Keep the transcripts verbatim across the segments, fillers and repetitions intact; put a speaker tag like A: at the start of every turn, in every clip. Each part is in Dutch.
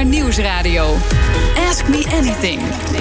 A: Nieuwsradio. Ask Me Anything.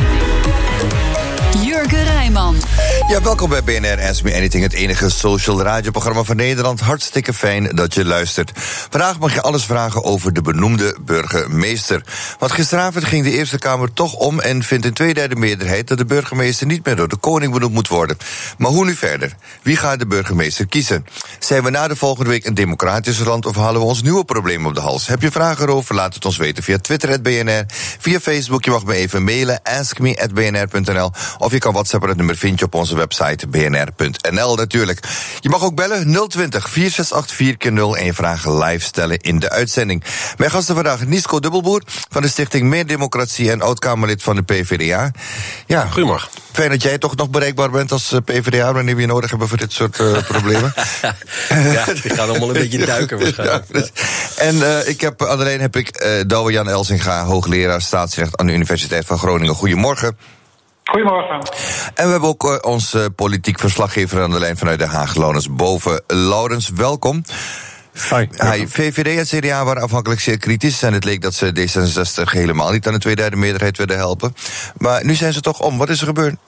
A: Jurgen Rijman.
B: Ja, welkom bij B N R Ask Me Anything, het enige social radioprogramma van Nederland. Hartstikke fijn dat je luistert. Vandaag mag je alles vragen over de benoemde burgemeester. Want gisteravond ging de Eerste Kamer toch om en vindt een tweederde meerderheid dat de burgemeester niet meer door de koning benoemd moet worden. Maar hoe nu verder? Wie gaat de burgemeester kiezen? Zijn we na de volgende week een democratisch land of halen we ons nieuwe problemen op de hals? Heb je vragen erover? Laat het ons weten via Twitter at B N R, via Facebook. Je mag me even mailen, ask me at b n r punt n l. Of je kan WhatsAppen, het nummer vind je op onze website b n r punt n l natuurlijk. Je mag ook bellen nul twintig, vier zes acht, vier keer nul en je vragen live stellen in de uitzending. Mijn gasten vandaag Nisko Dubbelboer van de Stichting Meer Democratie en oud-Kamerlid van de P v d A. Ja,
C: goedemorgen.
B: Fijn dat jij toch nog bereikbaar bent als P v d A wanneer we je nodig hebben voor dit soort uh, problemen.
C: Ja, die gaan allemaal een beetje duiken waarschijnlijk.
B: Ja, dus, en uh, ik heb, aan de lijn heb ik uh, Douwe-Jan Elzinga, hoogleraar staatsrecht aan de Universiteit van Groningen. Goedemorgen.
D: Goedemorgen.
B: En we hebben ook uh, onze uh, politiek verslaggever aan de lijn vanuit Den Haag, Laurens Boven. Laurens, welkom.
C: Hi.
B: Hi. V V D en C D A waren afhankelijk zeer kritisch en het leek dat ze D zesenzestig helemaal niet aan de tweederde meerderheid wilden helpen. Maar nu zijn ze toch om. Wat is er gebeurd?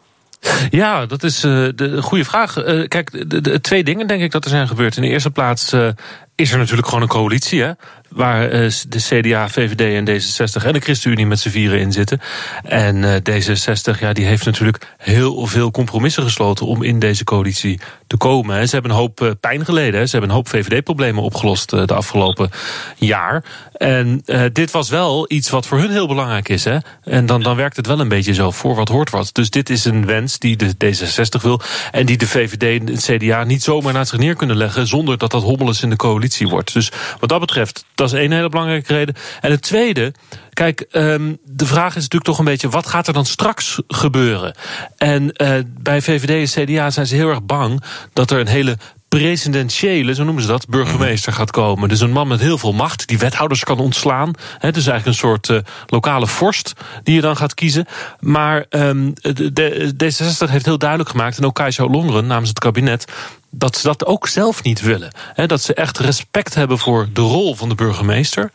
E: Ja, dat is uh, de goede vraag. Uh, kijk, de, de, twee dingen denk ik dat er zijn gebeurd. In de eerste plaats uh, is er natuurlijk gewoon een coalitie, hè, waar uh, de C D A, V V D en D zesenzestig en de ChristenUnie met z'n vieren in zitten. En uh, D zesenzestig, ja, die heeft natuurlijk heel veel compromissen gesloten om in deze coalitie te komen. Hè. Ze hebben een hoop uh, pijn geleden. Hè. Ze hebben een hoop V V D-problemen opgelost uh, de afgelopen jaar. En uh, dit was wel iets wat voor hun heel belangrijk is. Hè. En dan, dan werkt het wel een beetje zo, voor wat hoort wat. Dus dit is een wens die de D zesenzestig wil en die de V V D en het C D A niet zomaar naast zich neer kunnen leggen zonder dat dat hommeles in de coalitie wordt. Dus wat dat betreft, dat is één hele belangrijke reden. En het tweede, kijk, um, de vraag is natuurlijk toch een beetje, wat gaat er dan straks gebeuren? En uh, bij V V D en C D A zijn ze heel erg bang dat er een hele presidentiële, zo noemen ze dat, burgemeester gaat komen. Dus een man met heel veel macht, die wethouders kan ontslaan. He, dus eigenlijk een soort uh, lokale vorst die je dan gaat kiezen. Maar um, D zesenzestig heeft heel duidelijk gemaakt, en ook Kajsa Ollongren namens het kabinet, dat ze dat ook zelf niet willen. He, dat ze echt respect hebben voor de rol van de burgemeester.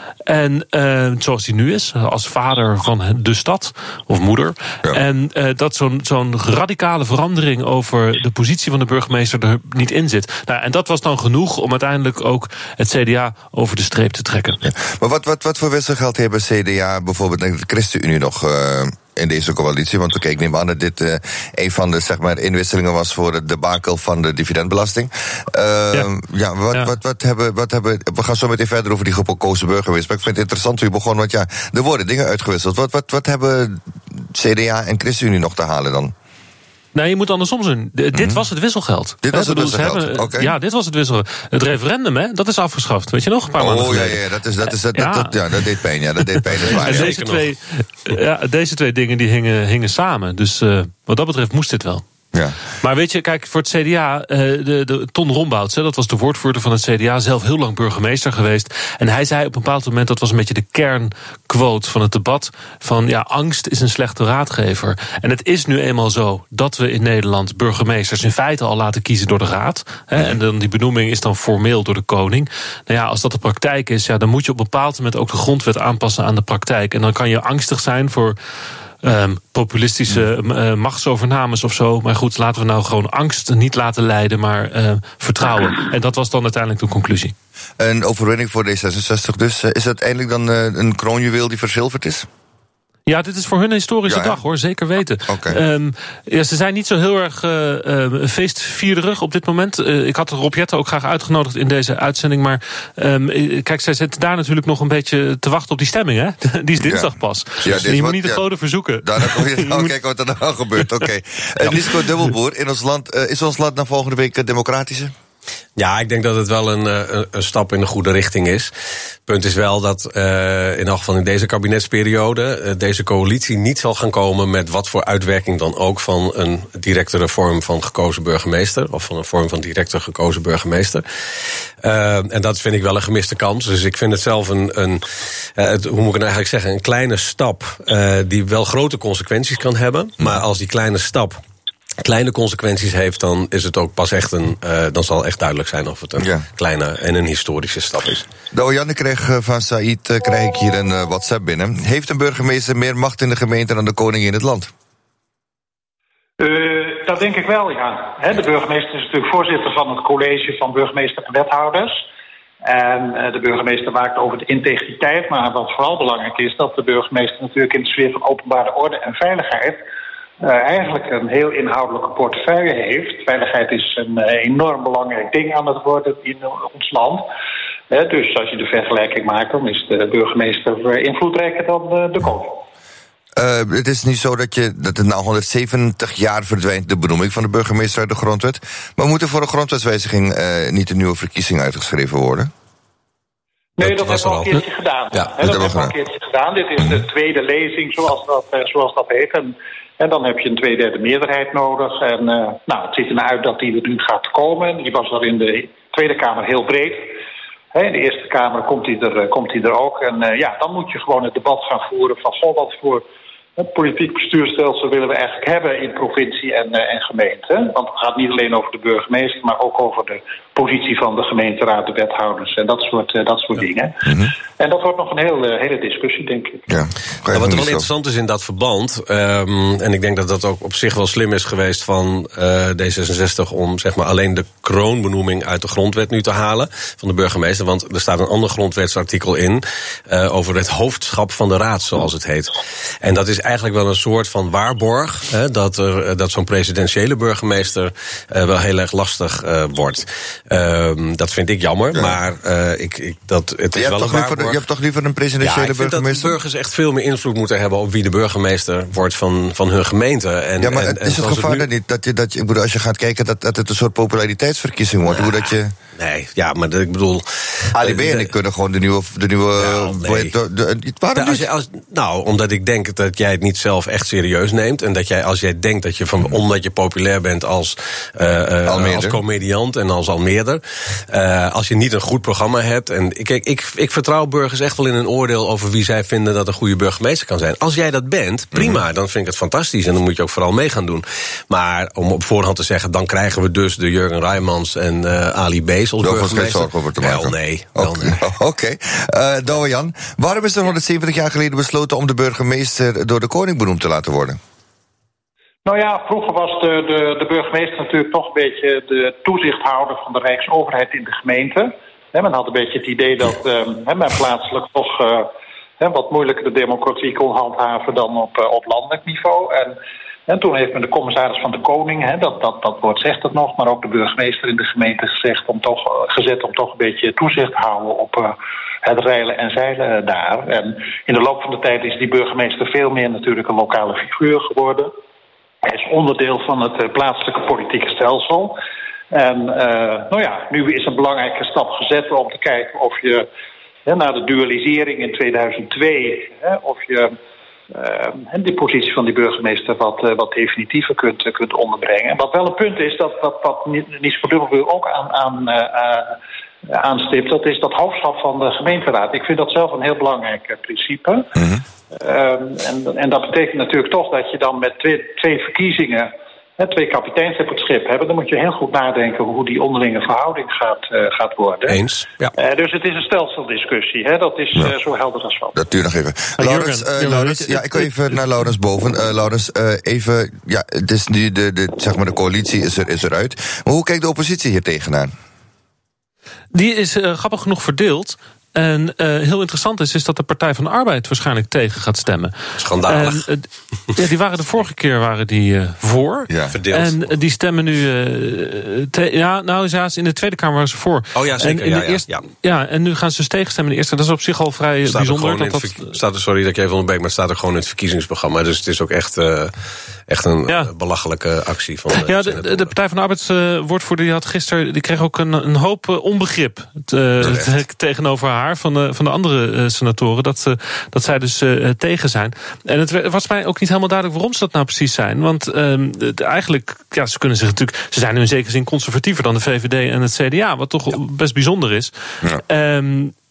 E: En uh, zoals die nu is, als vader van de stad, of moeder. Ja. En uh, dat zo'n zo'n radicale verandering over de positie van de burgemeester er niet in zit. Nou, en dat was dan genoeg om uiteindelijk ook het C D A over de streep te trekken. Ja.
B: Maar wat, wat, wat voor wisselgeld hebben C D A bijvoorbeeld en de ChristenUnie nog Uh... in deze coalitie? Want ik neem aan dat dit uh, een van de zeg maar, inwisselingen was voor het debakel van de dividendbelasting. Uh, ja, ja, wat, ja. Wat, wat, hebben, wat hebben. We gaan zo meteen verder over die gekozen burgemeester. Maar ik vind het interessant hoe je begon, want ja, er worden dingen uitgewisseld. Wat, wat, wat hebben C D A en ChristenUnie nog te halen dan?
E: Nee, je moet andersom zien. D- mm-hmm. Dit was het wisselgeld.
B: Dit was het wisselgeld,
E: oké. Ja, dit was het wisselgeld. Het referendum, hè, dat is afgeschaft. Weet je nog, een paar maanden geleden.
B: Oh ja, ja, dat, is, dat, is, dat, ja. Dat, dat, ja, dat deed pijn. Ja, dat deed pijn. Dat waar,
E: en
B: ja.
E: deze, twee, ja, deze twee dingen die hingen, hingen samen. Dus uh, wat dat betreft moest dit wel.
B: Ja.
E: Maar weet je, kijk, voor het C D A, de, de Ton Rombouts, dat was de woordvoerder van het C D A, zelf heel lang burgemeester geweest. En hij zei op een bepaald moment, dat was een beetje de kernquote van het debat, van ja, angst is een slechte raadgever. En het is nu eenmaal zo dat we in Nederland burgemeesters in feite al laten kiezen door de raad. Hè, en dan die benoeming is dan formeel door de koning. Nou ja, als dat de praktijk is, ja, dan moet je op een bepaald moment ook de grondwet aanpassen aan de praktijk. En dan kan je angstig zijn voor Um, populistische uh, machtsovernames of zo. Maar goed, laten we nou gewoon angst niet laten leiden, maar uh, vertrouwen. En dat was dan uiteindelijk de conclusie.
B: Een overwinning voor D zesenzestig dus. Is het eindelijk dan uh, een kroonjuweel die verzilverd is?
E: Ja, dit is voor hun een historische ja, ja. dag, hoor. Zeker weten.
B: Okay.
E: Um, ja, ze zijn niet zo heel erg uh, uh, feestvierig op dit moment. Uh, ik had Rob Jetten ook graag uitgenodigd in deze uitzending. Maar um, kijk, zij zitten daar natuurlijk nog een beetje te wachten op die stemming, hè? Die is dinsdag ja. pas. Ja, dus je moet niet de ja. goden verzoeken.
B: Daar kom je nou kijken wat er nou gebeurt. Oké. Okay. Uh, Nisko Dubbelboer, in ons land, uh, is ons land na volgende week democratischer?
C: Ja, ik denk dat het wel een, een, een stap in de goede richting is. Punt is wel dat uh, in elk geval in deze kabinetsperiode uh, deze coalitie niet zal gaan komen met wat voor uitwerking dan ook van een directere vorm van gekozen burgemeester, of van een vorm van directer gekozen burgemeester. Uh, en dat vind ik wel een gemiste kans. Dus ik vind het zelf een, een uh, het, hoe moet ik het eigenlijk zeggen, een kleine stap uh, die wel grote consequenties kan hebben. Maar als die kleine stap kleine consequenties heeft, dan is het ook pas echt een. Uh, dan zal echt duidelijk zijn of het een ja. kleine en een historische stap is.
B: Douwe-Jan, ik kreeg van Saïd uh, krijg ik hier een uh, WhatsApp binnen. Heeft een burgemeester meer macht in de gemeente dan de koning in het land?
D: Uh, dat denk ik wel, ja. He, de burgemeester is natuurlijk voorzitter van het college van burgemeester en wethouders. En uh, de burgemeester waakt over de integriteit. Maar wat vooral belangrijk is, dat de burgemeester natuurlijk in de sfeer van openbare orde en veiligheid Uh, eigenlijk een heel inhoudelijke portefeuille heeft. Veiligheid is een uh, enorm belangrijk ding aan het worden in ons land. Uh, dus als je de vergelijking maakt, dan is de burgemeester uh, invloedrijker dan uh, de koning.
B: Uh, het is niet zo dat, je, dat het na honderdzeventig jaar verdwijnt, de benoeming van de burgemeester uit de grondwet. Maar moet er voor een grondwetswijziging uh, niet een nieuwe verkiezing uitgeschreven worden?
D: Nee, dat, dat hebben we al een keertje gedaan. Ja, He, dat hebben we al een keertje gedaan. Dit is de tweede lezing, zoals dat, uh, zoals dat heet. En, en dan heb je een tweederde meerderheid nodig. En uh, nou, het ziet er naar uit dat die er nu gaat komen. Die was er in de Tweede Kamer heel breed. He, in de Eerste Kamer komt die er, uh, komt die er ook. En uh, ja, dan moet je gewoon het debat gaan voeren van goh, wat voor het politiek bestuursstelsel willen we eigenlijk hebben in provincie en, uh, en gemeente. Want het gaat niet alleen over de burgemeester, maar ook over de positie van de gemeenteraad, de wethouders en dat soort, uh, dat soort ja. dingen. Mm-hmm. En dat wordt nog een hele, hele discussie, denk ik.
C: Ja. Ja, wat er wel interessant is in dat verband, um, en ik denk dat dat ook op zich wel slim is geweest van uh, D zesenzestig om zeg maar alleen de kroonbenoeming uit de grondwet nu te halen van de burgemeester. Want er staat een ander grondwetsartikel in uh, over het hoofdschap van de raad, zoals het heet. En dat is eigenlijk wel een soort van waarborg, hè, dat, er, dat zo'n presidentiële burgemeester uh, wel heel erg lastig uh, wordt. Um, dat vind ik jammer, ja. maar uh, ik, ik, dat, het is wel een waarborg.
B: Je hebt toch liever een presidentiële
C: ja, ik
B: burgemeester?
C: vind dat de burgers echt veel meer invloed moeten hebben op wie de burgemeester wordt van, van hun gemeente. En,
B: ja, maar
C: en,
B: het is het gevaar nu niet dat je, dat je, ik bedoel, als je gaat kijken dat, dat het een soort populariteitsverkiezing wordt, ja, hoe dat je...
C: Nee, ja, maar ik bedoel...
B: Ali B en ik kunnen gewoon de nieuwe... De nieuwe
C: nou, nee.
B: de, de, de, waarom
C: nou, als je, als, nou, omdat ik denk dat jij het niet zelf echt serieus neemt. En dat jij, als jij denkt dat je van, omdat je populair bent als, uh, uh, als comediant en als Almeerder, uh, als je niet een goed programma hebt. En ik, ik, ik, ik vertrouw burgers echt wel in een oordeel over wie zij vinden dat een goede burgemeester kan zijn. Als jij dat bent, prima, mm-hmm. dan vind ik het fantastisch. En dan moet je ook vooral mee gaan doen. Maar om op voorhand te zeggen, dan krijgen we dus de Jurgen Rijmans en uh, Ali B als burgemeester. Wel nee. Wel
B: Oké.
C: nee.
B: Okay. Uh, Douwe-Jan, waarom is er honderdzeventig jaar geleden besloten om de burgemeester door de koning benoemd te laten worden?
D: Nou ja, vroeger was de, de, de burgemeester natuurlijk toch een beetje de toezichthouder van de Rijksoverheid in de gemeente. He, men had een beetje het idee dat um, he, men plaatselijk toch uh, he, wat moeilijker de democratie kon handhaven dan op, uh, op landelijk niveau. En, en toen heeft men de commissaris van de koning, he, dat, dat, dat woord zegt het nog, maar ook de burgemeester in de gemeente gezegd om toch, uh, gezet om toch een beetje toezicht te houden op uh, het reilen en zeilen daar. En in de loop van de tijd is die burgemeester veel meer natuurlijk een lokale figuur geworden. Hij is onderdeel van het uh, plaatselijke politieke stelsel. En uh, nou ja, nu is een belangrijke stap gezet om te kijken of je hè, na de dualisering in tweeduizend twee, hè, of je uh, die positie van die burgemeester wat, uh, wat definitiever kunt, uh, kunt onderbrengen. En wat wel een punt is, dat, dat, dat Nies van Dubbelbuur ook aan, aan, uh, uh, aanstipt, dat is dat hoofdschap van de gemeenteraad. Ik vind dat zelf een heel belangrijk uh, principe. Mm-hmm. Um, en, en dat betekent natuurlijk toch dat je dan met twee, twee verkiezingen, hè, twee kapiteins op het schip hebben. Dan moet je heel goed nadenken hoe die onderlinge verhouding gaat, uh, gaat worden.
C: Eens, ja.
D: Uh, dus het is een stelseldiscussie, hè? Dat is ja. uh, zo helder als wat.
B: Dat duurt nog even. Uh, Laurens, uh, Laurens, ja, ik wil even naar Laurens boven. Uh, Laurens, uh, even, ja, het is nu de, de, zeg maar de coalitie is, er, is eruit. Maar hoe kijkt de oppositie hier tegenaan?
E: Die is uh, grappig genoeg verdeeld. En uh, heel interessant is, is dat de Partij van de Arbeid waarschijnlijk tegen gaat stemmen.
C: Schandalig.
E: En, uh, ja, die waren de vorige keer waren die uh, voor.
C: Ja, verdeeld.
E: En uh, die stemmen nu... Uh, te, ja, nou ja, in de Tweede Kamer waren ze voor.
C: Oh ja, zeker.
E: En in
C: ja,
E: de eerste,
C: ja,
E: ja. ja, en nu gaan ze dus tegenstemmen in de eerste. Dat is op zich al vrij
C: staat
E: bijzonder. Dat dat,
C: ver, staat er, sorry dat ik even onderbreek, maar het staat er gewoon in het verkiezingsprogramma. Dus het is ook echt, uh, echt een ja. belachelijke actie van de
E: Ja, de, de, de Partij van de Arbeid uh, woordvoerder die had gisteren, die kreeg ook een, een hoop uh, onbegrip uh, tegenover haar van de, van de andere uh, senatoren. Dat, uh, dat zij dus uh, tegen zijn. En het was mij ook niet helemaal duidelijk waarom ze dat nou precies zijn. Want uh, de, eigenlijk, ja, ze kunnen zich natuurlijk, ze zijn nu in zekere zin conservatiever dan de V V D en het C D A, wat toch ja. best bijzonder is. Ja. Um,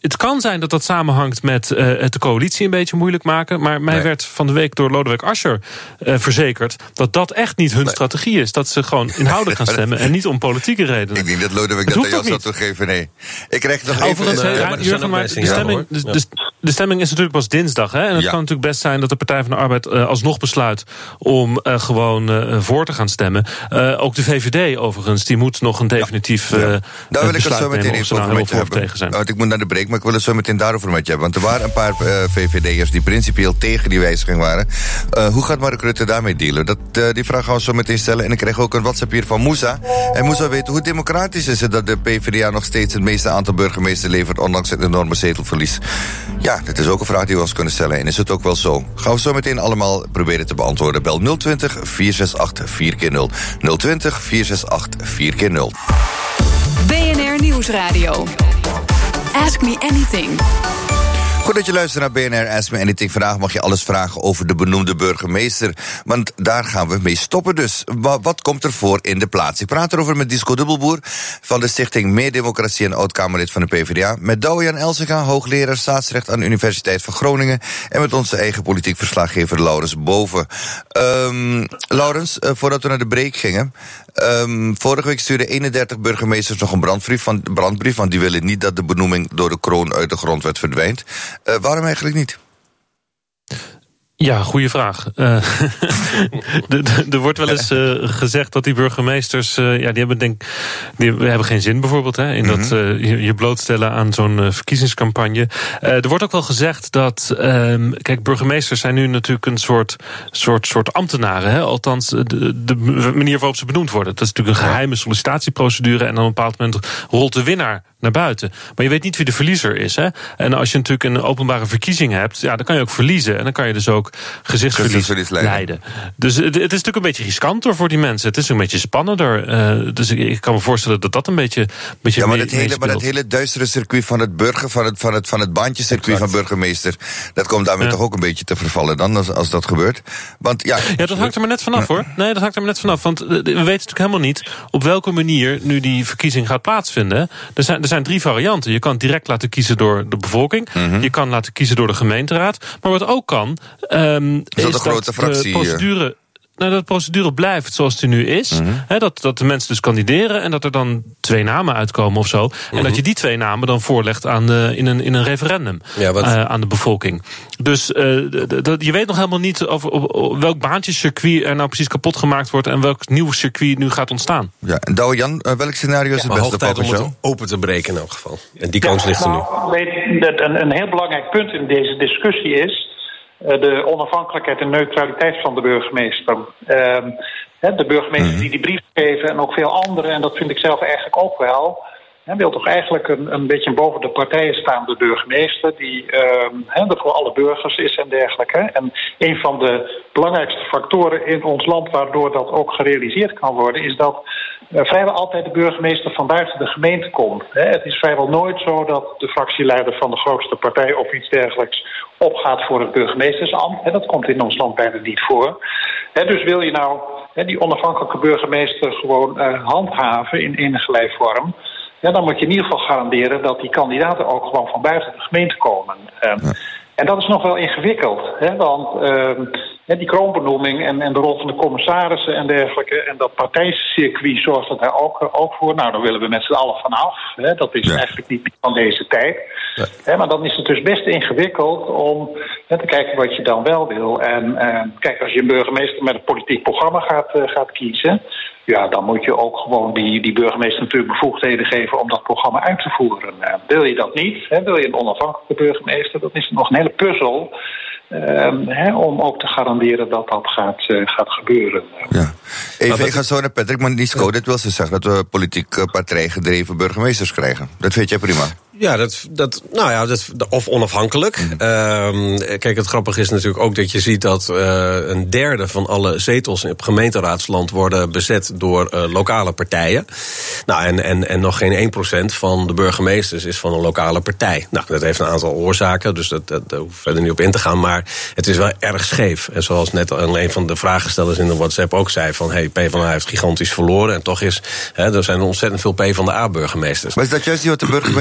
E: het kan zijn dat dat samenhangt met uh, het de coalitie een beetje moeilijk maken. Maar mij nee. werd van de week door Lodewijk Asscher uh, verzekerd dat dat echt niet hun nee. strategie is. Dat ze gewoon inhoudelijk gaan stemmen en niet om politieke redenen.
B: Ik denk dat Lodewijk dat aan jou zou toegeven. Nee. Ik krijg nog
E: Overigens,
B: even...
E: Uh, ja, Jurgen, maar de stemming, de, de, de stemming is natuurlijk pas dinsdag. Hè? En het ja. kan natuurlijk best zijn dat de Partij van de Arbeid uh, alsnog besluit om uh, gewoon uh, voor te gaan stemmen. Uh, ook de V V D overigens, die moet nog een definitief uh, ja.
B: Daar wil ik het zo meteen even over met je hebben. Want ik moet naar de break, maar ik wil het zo meteen daarover met je hebben. Want er waren een paar uh, V V D'ers die principieel tegen die wijziging waren. Uh, hoe gaat Mark Rutte daarmee dealen? Dat, uh, die vraag gaan we zo meteen stellen. En ik kreeg ook een WhatsApp hier van Moussa. En Moussa weet hoe democratisch is het dat de P v d A nog steeds het meeste aantal burgemeesters levert, ondanks het enorme zetelverlies. Ja, dat is ook een vraag die we ons kunnen stellen. En is het ook wel zo? Gaan we zo meteen allemaal proberen te beantwoorden. Bel nul twintig, vier zes acht, vier keer nul. nul twintig, vier zes acht, vier keer nul.
A: B N R Nieuwsradio. Ask me anything.
B: Goed dat je luistert naar B N R Ask Me Anything. Vandaag mag je alles vragen over de benoemde burgemeester. Want daar gaan we mee stoppen dus. Wat komt er voor in de plaats? Ik praat erover met Disco Dubbelboer van de Stichting Meer Democratie en oud-Kamerlid van de P v d A. Met Douwe-Jan Elsinga, hoogleraar staatsrecht aan de Universiteit van Groningen. En met onze eigen politiek verslaggever Laurens Boven. Um, Laurens, uh, voordat we naar de break gingen. Um, vorige week stuurden eenendertig burgemeesters nog een brandbrief, van, brandbrief, want die willen niet dat de benoeming door de kroon uit de grondwet verdwijnt. Uh, waarom eigenlijk niet?
E: Ja, goede vraag. Uh, er wordt wel eens uh, gezegd dat die burgemeesters, uh, ja, die hebben denk, die hebben geen zin bijvoorbeeld, hè, in mm-hmm. dat uh, je, je blootstellen aan zo'n uh, verkiezingscampagne. Uh, er wordt ook wel gezegd dat, uh, kijk, burgemeesters zijn nu natuurlijk een soort, soort, soort ambtenaren, hè, althans de, de manier waarop ze benoemd worden. Dat is natuurlijk een geheime sollicitatieprocedure en op een bepaald moment rolt de winnaar naar buiten. Maar je weet niet wie de verliezer is, hè. En als je natuurlijk een openbare verkiezing hebt, ja, dan kan je ook verliezen en dan kan je dus ook gezichtsverlies leiden. Dus het, het is natuurlijk een beetje riskanter voor die mensen. Het is een beetje spannender. Uh, dus ik, ik kan me voorstellen dat dat een beetje, beetje
B: ja, maar
E: mee,
B: het hele, maar het hele duistere circuit van het burger, van het, van het, van het baantjescircuit van burgemeester, dat komt daarmee ja. toch ook een beetje te vervallen dan, als, als dat gebeurt. Want ja,
E: ja, dat hangt er maar net vanaf, hoor. Nee, dat hangt er maar net vanaf. Want we weten natuurlijk helemaal niet op welke manier nu die verkiezing gaat plaatsvinden. Er zijn, er zijn drie varianten. Je kan het direct laten kiezen door de bevolking. Mm-hmm. Je kan laten kiezen door de gemeenteraad. Maar wat ook kan, Um,
B: is dat, is dat de fractie,
E: procedure, nou, dat de procedure blijft zoals die nu is. Mm-hmm. He, dat, dat de mensen dus kandideren en dat er dan twee namen uitkomen of zo. Mm-hmm. En dat je die twee namen dan voorlegt aan de, in, een, in een referendum ja, wat... uh, aan de bevolking. Dus uh, de, de, je weet nog helemaal niet over, over welk baantjescircuit er nou precies kapot gemaakt wordt en welk nieuw circuit nu gaat ontstaan.
B: Ja, en Douwe-Jan, uh, welk scenario is
C: ja,
B: het beste
C: tijd om het open te breken in elk geval. En die kans
D: ja,
C: ligt er nu.
D: Nou, weet, dat een, een heel belangrijk punt in deze discussie is de onafhankelijkheid en neutraliteit van de burgemeester. Uh, de burgemeester die die brief geven en ook veel anderen, en dat vind ik zelf eigenlijk ook wel, Hij wil toch eigenlijk een, een beetje boven de partijen staande burgemeester die uh, er voor alle burgers is en dergelijke. En een van de belangrijkste factoren in ons land waardoor dat ook gerealiseerd kan worden, is dat uh, vrijwel altijd de burgemeester van buiten de gemeente komt. Hè. Het is vrijwel nooit zo dat de fractieleider van de grootste partij of iets dergelijks opgaat voor het burgemeestersambt. Hè. Dat komt in ons land bijna niet voor. Hè, dus wil je nou hè, die onafhankelijke burgemeester gewoon uh, handhaven in enige vorm, ja, dan moet je in ieder geval garanderen dat die kandidaten ook gewoon van buiten de gemeente komen. Uh, ja. En dat is nog wel ingewikkeld, hè, want uh, die kroonbenoeming en, en de rol van de commissarissen en dergelijke en dat partijcircuit zoals dat daar ook, ook voor, nou, daar willen we met z'n allen vanaf. Hè, dat is ja. eigenlijk niet van deze tijd. Ja. Hè, maar dan is het dus best ingewikkeld om hè, te kijken wat je dan wel wil. En uh, kijk, als je een burgemeester met een politiek programma gaat, uh, gaat kiezen, ja, dan moet je ook gewoon die, die burgemeester natuurlijk bevoegdheden geven om dat programma uit te voeren. Uh, wil je dat niet, hè, wil je een onafhankelijke burgemeester, dan is het nog een hele puzzel uh, hè, om ook te garanderen dat dat gaat, uh, gaat gebeuren.
B: Ja. Even, ik ga zo naar Patrick, maar Nisco, ja. dit wil ze zeggen dat we politiek partijgedreven burgemeesters krijgen. Dat vind jij prima?
C: Ja, dat, dat, nou ja, dat, of onafhankelijk. Mm. Uh, kijk, het grappige is natuurlijk ook dat je ziet dat uh, een derde van alle zetels op gemeenteraadsland worden bezet door uh, lokale partijen. Nou, en, en, en nog geen één procent van de burgemeesters is van een lokale partij. Nou, dat heeft een aantal oorzaken, dus dat, dat, daar hoef ik verder niet op in te gaan. Maar het is wel erg scheef. En zoals net een van de vraagstellers in de WhatsApp ook zei, van hey, PvdA heeft gigantisch verloren. En toch is, hè, er zijn ontzettend veel PvdA-burgemeesters.
B: Maar is dat juist niet wat de burgemeesters hun positie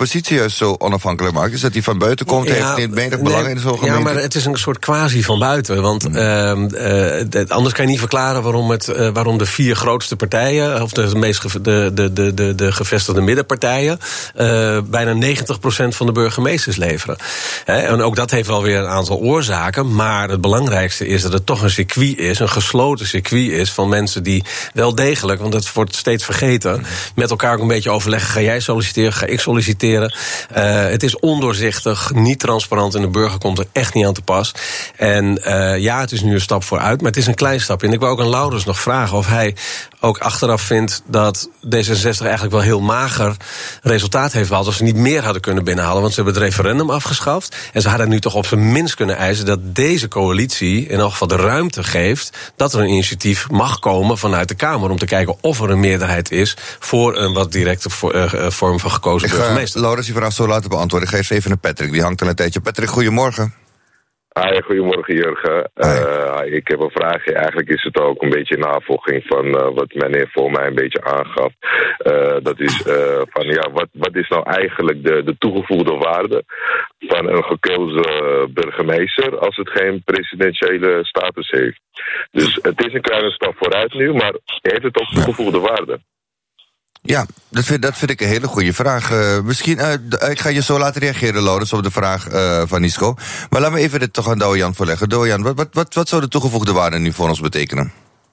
B: oppositie juist zo onafhankelijk maakt? Is dat die van buiten komt, ja, heeft niet weinig belang nee, in zo'n gemeente?
C: Ja, maar het is een soort quasi van buiten. Want mm. uh, uh, anders kan je niet verklaren waarom, het, uh, waarom de vier grootste partijen, of de meest ge- de, de, de, de, de gevestigde middenpartijen, uh, bijna negentig procent van de burgemeesters leveren. He, en ook dat heeft wel weer een aantal oorzaken. Maar het belangrijkste is dat het toch een circuit is, een gesloten circuit is van mensen die wel degelijk, want dat wordt steeds vergeten, met elkaar ook een beetje overleggen. Ga jij solliciteren, ga ik solliciteren. Uh, het is ondoorzichtig, niet transparant en de burger komt er echt niet aan te pas. En uh, ja, het is nu een stap vooruit, maar het is een klein stapje. En ik wil ook aan Laurens nog vragen of hij ook achteraf vindt dat D zesenzestig eigenlijk wel heel mager resultaat heeft behaald, of ze niet meer hadden kunnen binnenhalen, want ze hebben het referendum afgeschaft. En ze hadden nu toch op zijn minst kunnen eisen dat deze coalitie in elk geval de ruimte geeft dat er een initiatief mag komen vanuit de Kamer om te kijken of er een meerderheid is voor een wat directe vorm van gekozen
B: ik
C: burgemeester.
B: Ga Laurens die vraag zo laten beantwoorden. Ik ga eerst even naar Patrick, die hangt al een tijdje. Patrick, goedemorgen.
F: Hi, goedemorgen Jurgen. Uh, ik heb een vraagje. Eigenlijk is het ook een beetje navolging van uh, wat meneer voor mij een beetje aangaf. Uh, dat is uh, van ja, wat, wat is nou eigenlijk de, de toegevoegde waarde van een gekozen burgemeester als het geen presidentiële status heeft? Dus het is een kleine stap vooruit nu, maar heeft het ook toegevoegde waarde?
B: Ja, dat vind, dat vind ik een hele goede vraag. Uh, misschien, uh, ik ga je zo laten reageren, Laurens, op de vraag uh, van Nisco. Maar laat me even dit toch aan Dojan voorleggen. Dojan, wat, wat, wat, wat zou de toegevoegde waarde nu voor ons betekenen?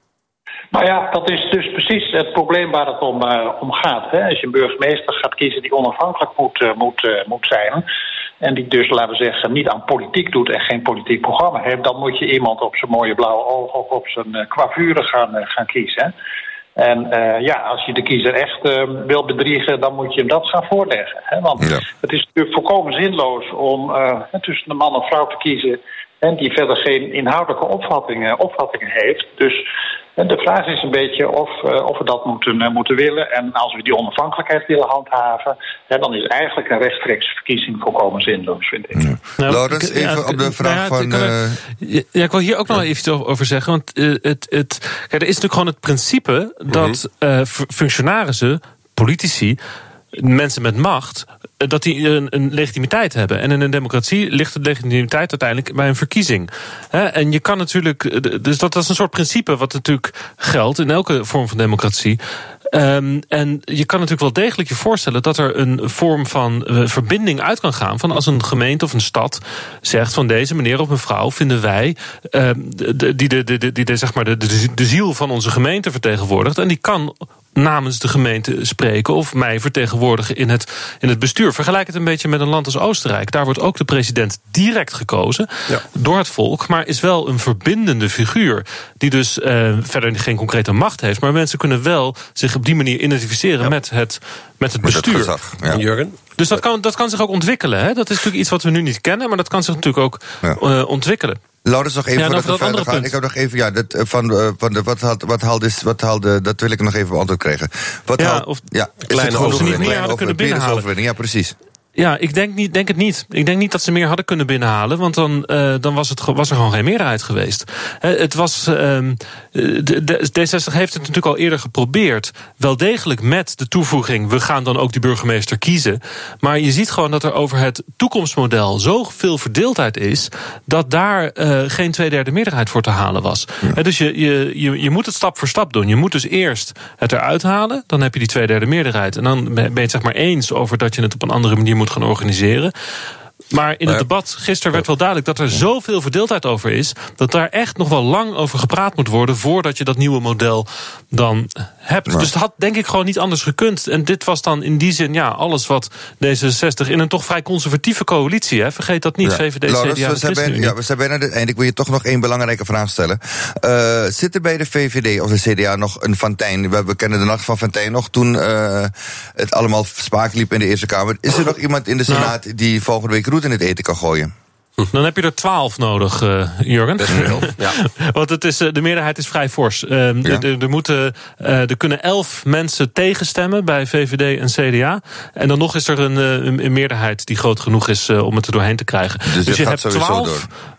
D: Nou ja, dat is dus precies het probleem waar het om, uh, om gaat. Hè. Als je een burgemeester gaat kiezen die onafhankelijk moet, uh, moet, uh, moet zijn, en die dus, laten we zeggen, niet aan politiek doet en geen politiek programma heeft, dan moet je iemand op zijn mooie blauwe ogen of op zijn uh, coiffure gaan, uh, gaan kiezen. Hè. En uh, ja, als je de kiezer echt uh, wil bedriegen, dan moet je hem dat gaan voorleggen. Hè? Want ja. Het is natuurlijk volkomen zinloos om uh, tussen een man en vrouw te kiezen en die verder geen inhoudelijke opvattingen, opvattingen heeft. Dus uh, de vraag is een beetje of, uh, of we dat moeten, uh, moeten willen. En als we die onafhankelijkheid willen handhaven, hè, dan is eigenlijk een rechtstreekse verkiezing volkomen zinloos, vind ik. Ja.
B: Nou, Laurens, even ja, op de vraag nou ja, van... Uh...
E: Ja, ik wil hier ook nog even iets over zeggen. Want uh, het, het, kijk, er is natuurlijk gewoon het principe dat uh, functionarissen, politici, mensen met macht, dat die een, een legitimiteit hebben. En in een democratie ligt de legitimiteit uiteindelijk bij een verkiezing. He, en je kan natuurlijk, dus dat, dat is een soort principe wat natuurlijk geldt in elke vorm van democratie. Um, en je kan natuurlijk wel degelijk je voorstellen dat er een vorm van uh, verbinding uit kan gaan van als een gemeente of een stad zegt van deze meneer of mevrouw vinden wij uh, de, die, de, de, die de, zeg maar de, de, de ziel van onze gemeente vertegenwoordigt en die kan namens de gemeente spreken of mij vertegenwoordigen in het, in het bestuur. Vergelijk het een beetje met een land als Oostenrijk. Daar wordt ook de president direct gekozen ja. door het volk, maar is wel een verbindende figuur die dus uh, verder geen concrete macht heeft, maar mensen kunnen wel zich op die manier identificeren ja. met het, met het met bestuur. Het gezag, ja.
C: Jurgen?
E: Dus dat kan, dat kan zich ook ontwikkelen. Hè? Dat is natuurlijk iets wat we nu niet kennen, maar dat kan zich natuurlijk ook ja. uh, ontwikkelen.
B: Laurens, nog even
E: ja,
B: voordat we verder gaan. Punt. Ik heb nog even, ja, dat, van, uh, van de, wat, had, wat, haalde, wat haalde, dat wil ik nog even beantwoord krijgen. Wat
E: ja,
B: haal,
E: of
B: ja,
E: kleine of ze niet meer hadden kunnen binnenhalen.
B: Ja, precies.
E: Ja, ik denk, niet, denk het niet. Ik denk niet dat ze meer hadden kunnen binnenhalen, want dan, uh, dan was, het, was er gewoon geen meerderheid geweest. Uh, het was, uh, de, de, D zesenzestig heeft het natuurlijk al eerder geprobeerd. Wel degelijk met de toevoeging, we gaan dan ook die burgemeester kiezen. Maar je ziet gewoon dat er over het toekomstmodel zoveel verdeeldheid is, dat daar uh, geen tweederde meerderheid voor te halen was. Ja. Uh, dus je, je, je, je moet het stap voor stap doen. Je moet dus eerst het eruit halen, dan heb je die tweederde meerderheid. En dan ben je het zeg maar eens over dat je het op een andere manier moet gaan organiseren. Maar in het debat gisteren werd wel duidelijk dat er zoveel verdeeldheid over is, dat daar echt nog wel lang over gepraat moet worden voordat je dat nieuwe model dan hebt. Maar. Dus het had denk ik gewoon niet anders gekund. En dit was dan in die zin ja alles wat D zesenzestig in een toch vrij conservatieve coalitie, hè, vergeet dat niet, ja. V V D, Laurens, C D A,
B: we zijn bijna, ja, we zijn bijna aan het eind. Ik wil je toch nog één belangrijke vraag stellen. Uh, zit er bij de V V D of de C D A nog een Van Tijn? We, we kennen de nacht van Van Tijn nog toen uh, het allemaal spaak liep in de Eerste Kamer. Is er nog iemand in de Senaat nou. die volgende week roet in het eten kan gooien?
E: Dan heb je er twaalf nodig, uh, Jurgen.
C: Best veel, ja.
E: Want het is, de meerderheid is vrij fors. Uh, ja. er, er, moeten, uh, er kunnen elf mensen tegenstemmen bij V V D en C D A. En dan nog is er een, een, een meerderheid die groot genoeg is uh, om het er doorheen te krijgen.
B: Dus,
E: dus je hebt
B: twaalf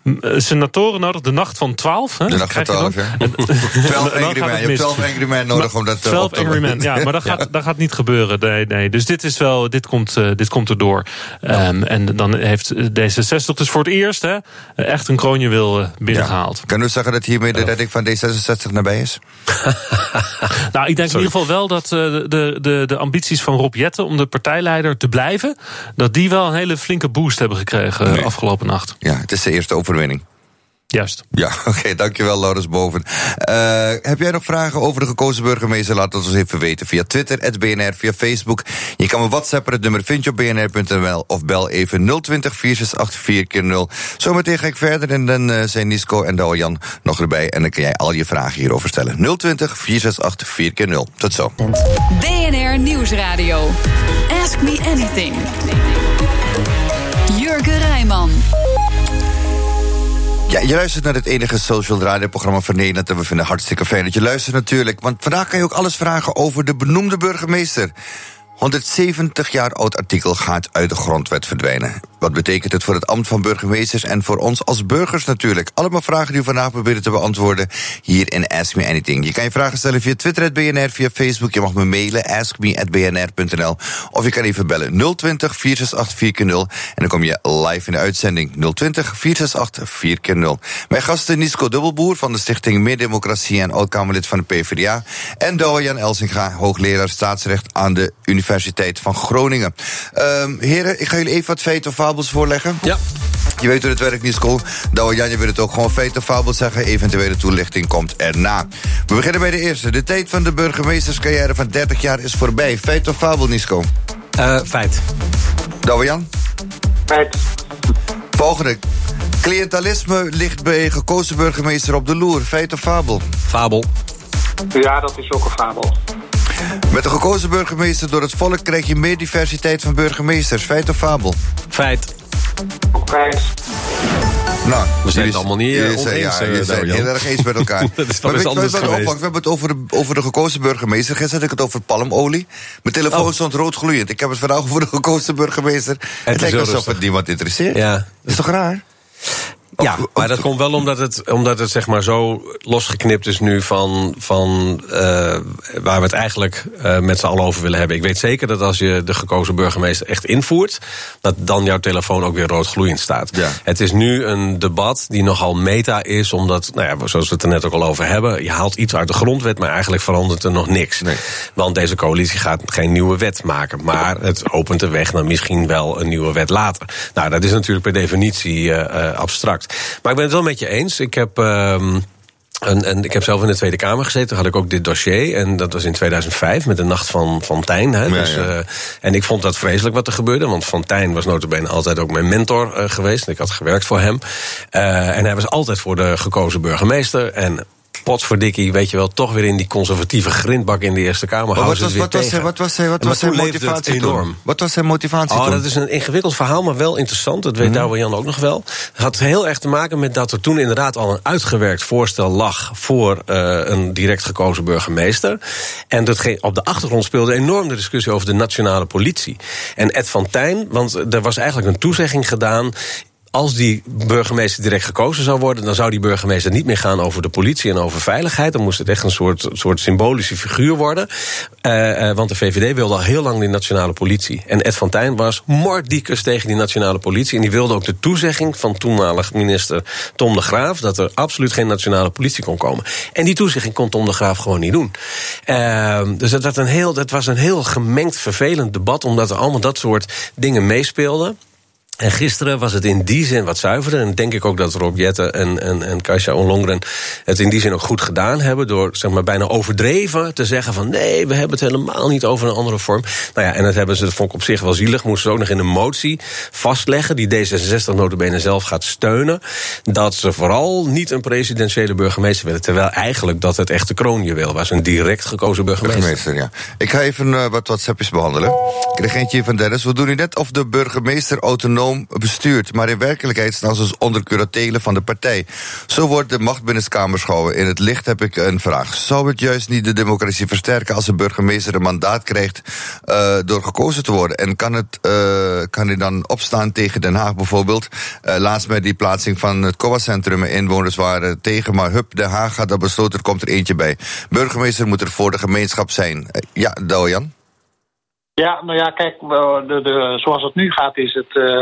E: senatoren nodig, de nacht van twaalf. Hè?
B: De nacht van twaalf, ja. twaalf Angry Men. Je hebt twaalf Angry Men nodig om dat
E: twaalf Angry Men, ja, maar dat gaat, ja. dat gaat niet gebeuren. Nee, nee. Dus dit is wel, dit komt, uh, dit komt erdoor. Ja. Um, en dan heeft D zesenzestig dus voor het eerst hè, echt een kroonjuweel uh, binnengehaald.
B: Ja. Kan u zeggen dat hiermee de redding van D zesenzestig nabij is?
E: Nou, ik denk Sorry. in ieder geval wel dat uh, de, de, de ambities van Rob Jetten om de partijleider te blijven, dat die wel een hele flinke boost hebben gekregen nee. afgelopen nacht.
B: Ja, het is de eerste overwinning.
E: Juist.
B: Ja, oké, okay, dankjewel Laurens Boven. Uh, heb jij nog vragen over de gekozen burgemeester? Laat het ons even weten via Twitter, at B N R, via Facebook. Je kan me whatsappen, het nummer vind je op b n r punt n l of bel even nul twintig, vier zes acht, vier keer nul. Zometeen ga ik verder en dan uh, zijn Nisco en Douwe-Jan nog erbij. En dan kan jij al je vragen hierover stellen. nul twintig, vier zes acht, vier keer nul. Tot zo.
A: B N R Nieuwsradio. Ask me anything. Jurgen Rijman.
B: Ja, je luistert naar het enige social radioprogramma van Nederland. En we vinden het hartstikke fijn dat je luistert natuurlijk. Want vandaag kan je ook alles vragen over de benoemde burgemeester. honderdzeventig jaar oud artikel gaat uit de grondwet verdwijnen. Wat betekent het voor het ambt van burgemeesters en voor ons als burgers natuurlijk? Allemaal vragen die we vandaag proberen te beantwoorden hier in Ask Me Anything. Je kan je vragen stellen via Twitter, at B N R, via Facebook. Je mag me mailen, ask me at b n r punt n l. Of je kan even bellen nul twintig, vier zes acht, vier keer nul. En dan kom je live in de uitzending nul twintig, vier zes acht, vier keer nul. Mijn gasten Nisco Dubbelboer van de Stichting Meer Democratie en oud-Kamerlid van de P v d A. En Douwe-Jan Elsinga, hoogleraar staatsrecht aan de Universiteit van Groningen. Um, heren, ik ga jullie even wat feiten of fabels voorleggen.
C: Ja.
B: Je weet hoe het werkt, Nisco. Douwe-Jan, je wil het ook gewoon feiten of fabels zeggen. Eventuele toelichting komt erna. We beginnen bij de eerste. De tijd van de burgemeesterscarrière van dertig jaar is voorbij. Feit of fabel, Nisco?
C: Uh, feit.
B: Douwe-Jan?
D: Feit.
B: Volgende. Cliëntelisme ligt bij gekozen burgemeester op de loer. Feit of fabel?
C: Fabel.
D: Ja, dat is ook een fabel.
B: Met de gekozen burgemeester door het volk krijg je meer diversiteit van burgemeesters. Feit of fabel?
C: Feit.
D: Feit.
B: Nou,
C: we zijn het allemaal niet uh, oneens.
B: Ja, je zijn heel erg eens met elkaar.
C: Dat is
B: maar weet je wat
C: we
B: hebben het over de, over de gekozen burgemeester. Gisteren had ik het over palmolie. Mijn telefoon oh. stond rood gloeiend. Ik heb het vandaag over de gekozen burgemeester. Het, het lijkt alsof het niemand interesseert. Ja. Dat is toch raar?
C: Ja, maar dat komt wel omdat het, omdat het zeg maar zo losgeknipt is nu van, van uh, waar we het eigenlijk uh, met z'n allen over willen hebben. Ik weet zeker dat als je de gekozen burgemeester echt invoert, dat dan jouw telefoon ook weer rood gloeiend staat. Ja. Het is nu een debat die nogal meta is, omdat, nou ja, zoals we het er net ook al over hebben, je haalt iets uit de grondwet, maar eigenlijk verandert er nog niks. Nee. Want deze coalitie gaat geen nieuwe wet maken, maar het opent de weg naar misschien wel een nieuwe wet later. Nou, dat is natuurlijk per definitie uh, uh, abstract. Maar ik ben het wel met je eens. Ik heb, um, een, en ik heb zelf in de Tweede Kamer gezeten. Toen had ik ook dit dossier. En dat was in tweeduizend vijf met de Nacht van Fontijn. Hè. Ja, dus, ja. Uh, en ik vond dat vreselijk wat er gebeurde. Want Fontijn was nota bene altijd ook mijn mentor uh, geweest. En ik had gewerkt voor hem. Uh, en hij was altijd voor de gekozen burgemeester. En potverdikkie, weet je wel, toch weer in die conservatieve grindbak in de Eerste Kamer.
B: Maar wat was, wat was, hij, wat was, hij, wat was zijn motivatie enorm? Wat was zijn motivatie
C: Oh,
B: toen?
C: dat is een ingewikkeld verhaal, maar wel interessant. Dat weet mm-hmm. Douwe-Jan ook nog wel. Het had heel erg te maken met dat er toen inderdaad al een uitgewerkt voorstel lag voor uh, een direct gekozen burgemeester. En dat ging, op de achtergrond speelde enorm de discussie over de nationale politie. En Ed van Tijn, want er was eigenlijk een toezegging gedaan, als die burgemeester direct gekozen zou worden, dan zou die burgemeester niet meer gaan over de politie en over veiligheid. Dan moest het echt een soort, soort symbolische figuur worden. Uh, uh, want de V V D wilde al heel lang die nationale politie. En Ed van Tijn was mordicus tegen die nationale politie. En die wilde ook de toezegging van toenmalig minister Tom de Graaf dat er absoluut geen nationale politie kon komen. En die toezegging kon Tom de Graaf gewoon niet doen. Uh, dus dat, dat, een heel, dat was een heel gemengd, vervelend debat, omdat er allemaal dat soort dingen meespeelden. En gisteren was het in die zin wat zuiverder. En denk ik ook dat Rob Jetten en, en, en Kajsa Ollongren het in die zin ook goed gedaan hebben, door zeg maar bijna overdreven te zeggen van nee, we hebben het helemaal niet over een andere vorm. Nou ja, en dat hebben ze, dat vond ik op zich wel zielig, moesten ze ook nog in een motie vastleggen die D zesenzestig nota bene zelf gaat steunen, dat ze vooral niet een presidentiële burgemeester willen, terwijl eigenlijk dat het echte kroonjuweel was, een direct gekozen burgemeester.
B: burgemeester ja. Ik ga even uh, wat WhatsAppjes behandelen. Ik kreeg eentje van Dennis. We doen nu net of de burgemeester autonoom autonoom bestuurt, maar in werkelijkheid staan ze onder curatele van de partij. Zo wordt de macht binnenkamers gehouden. In het licht heb ik een vraag. Zou het juist niet de democratie versterken als de burgemeester een mandaat krijgt uh, door gekozen te worden? En kan het uh, kan hij dan opstaan tegen Den Haag bijvoorbeeld? Uh, laatst met die plaatsing van het C O A-centrum, inwoners waren tegen, maar hup, Den Haag had dat besloten, er komt er eentje bij. Burgemeester moet er voor de gemeenschap zijn. Uh, ja, Douwe-Jan?
D: Ja, nou ja, kijk, de, de, zoals het nu gaat is het uh, uh,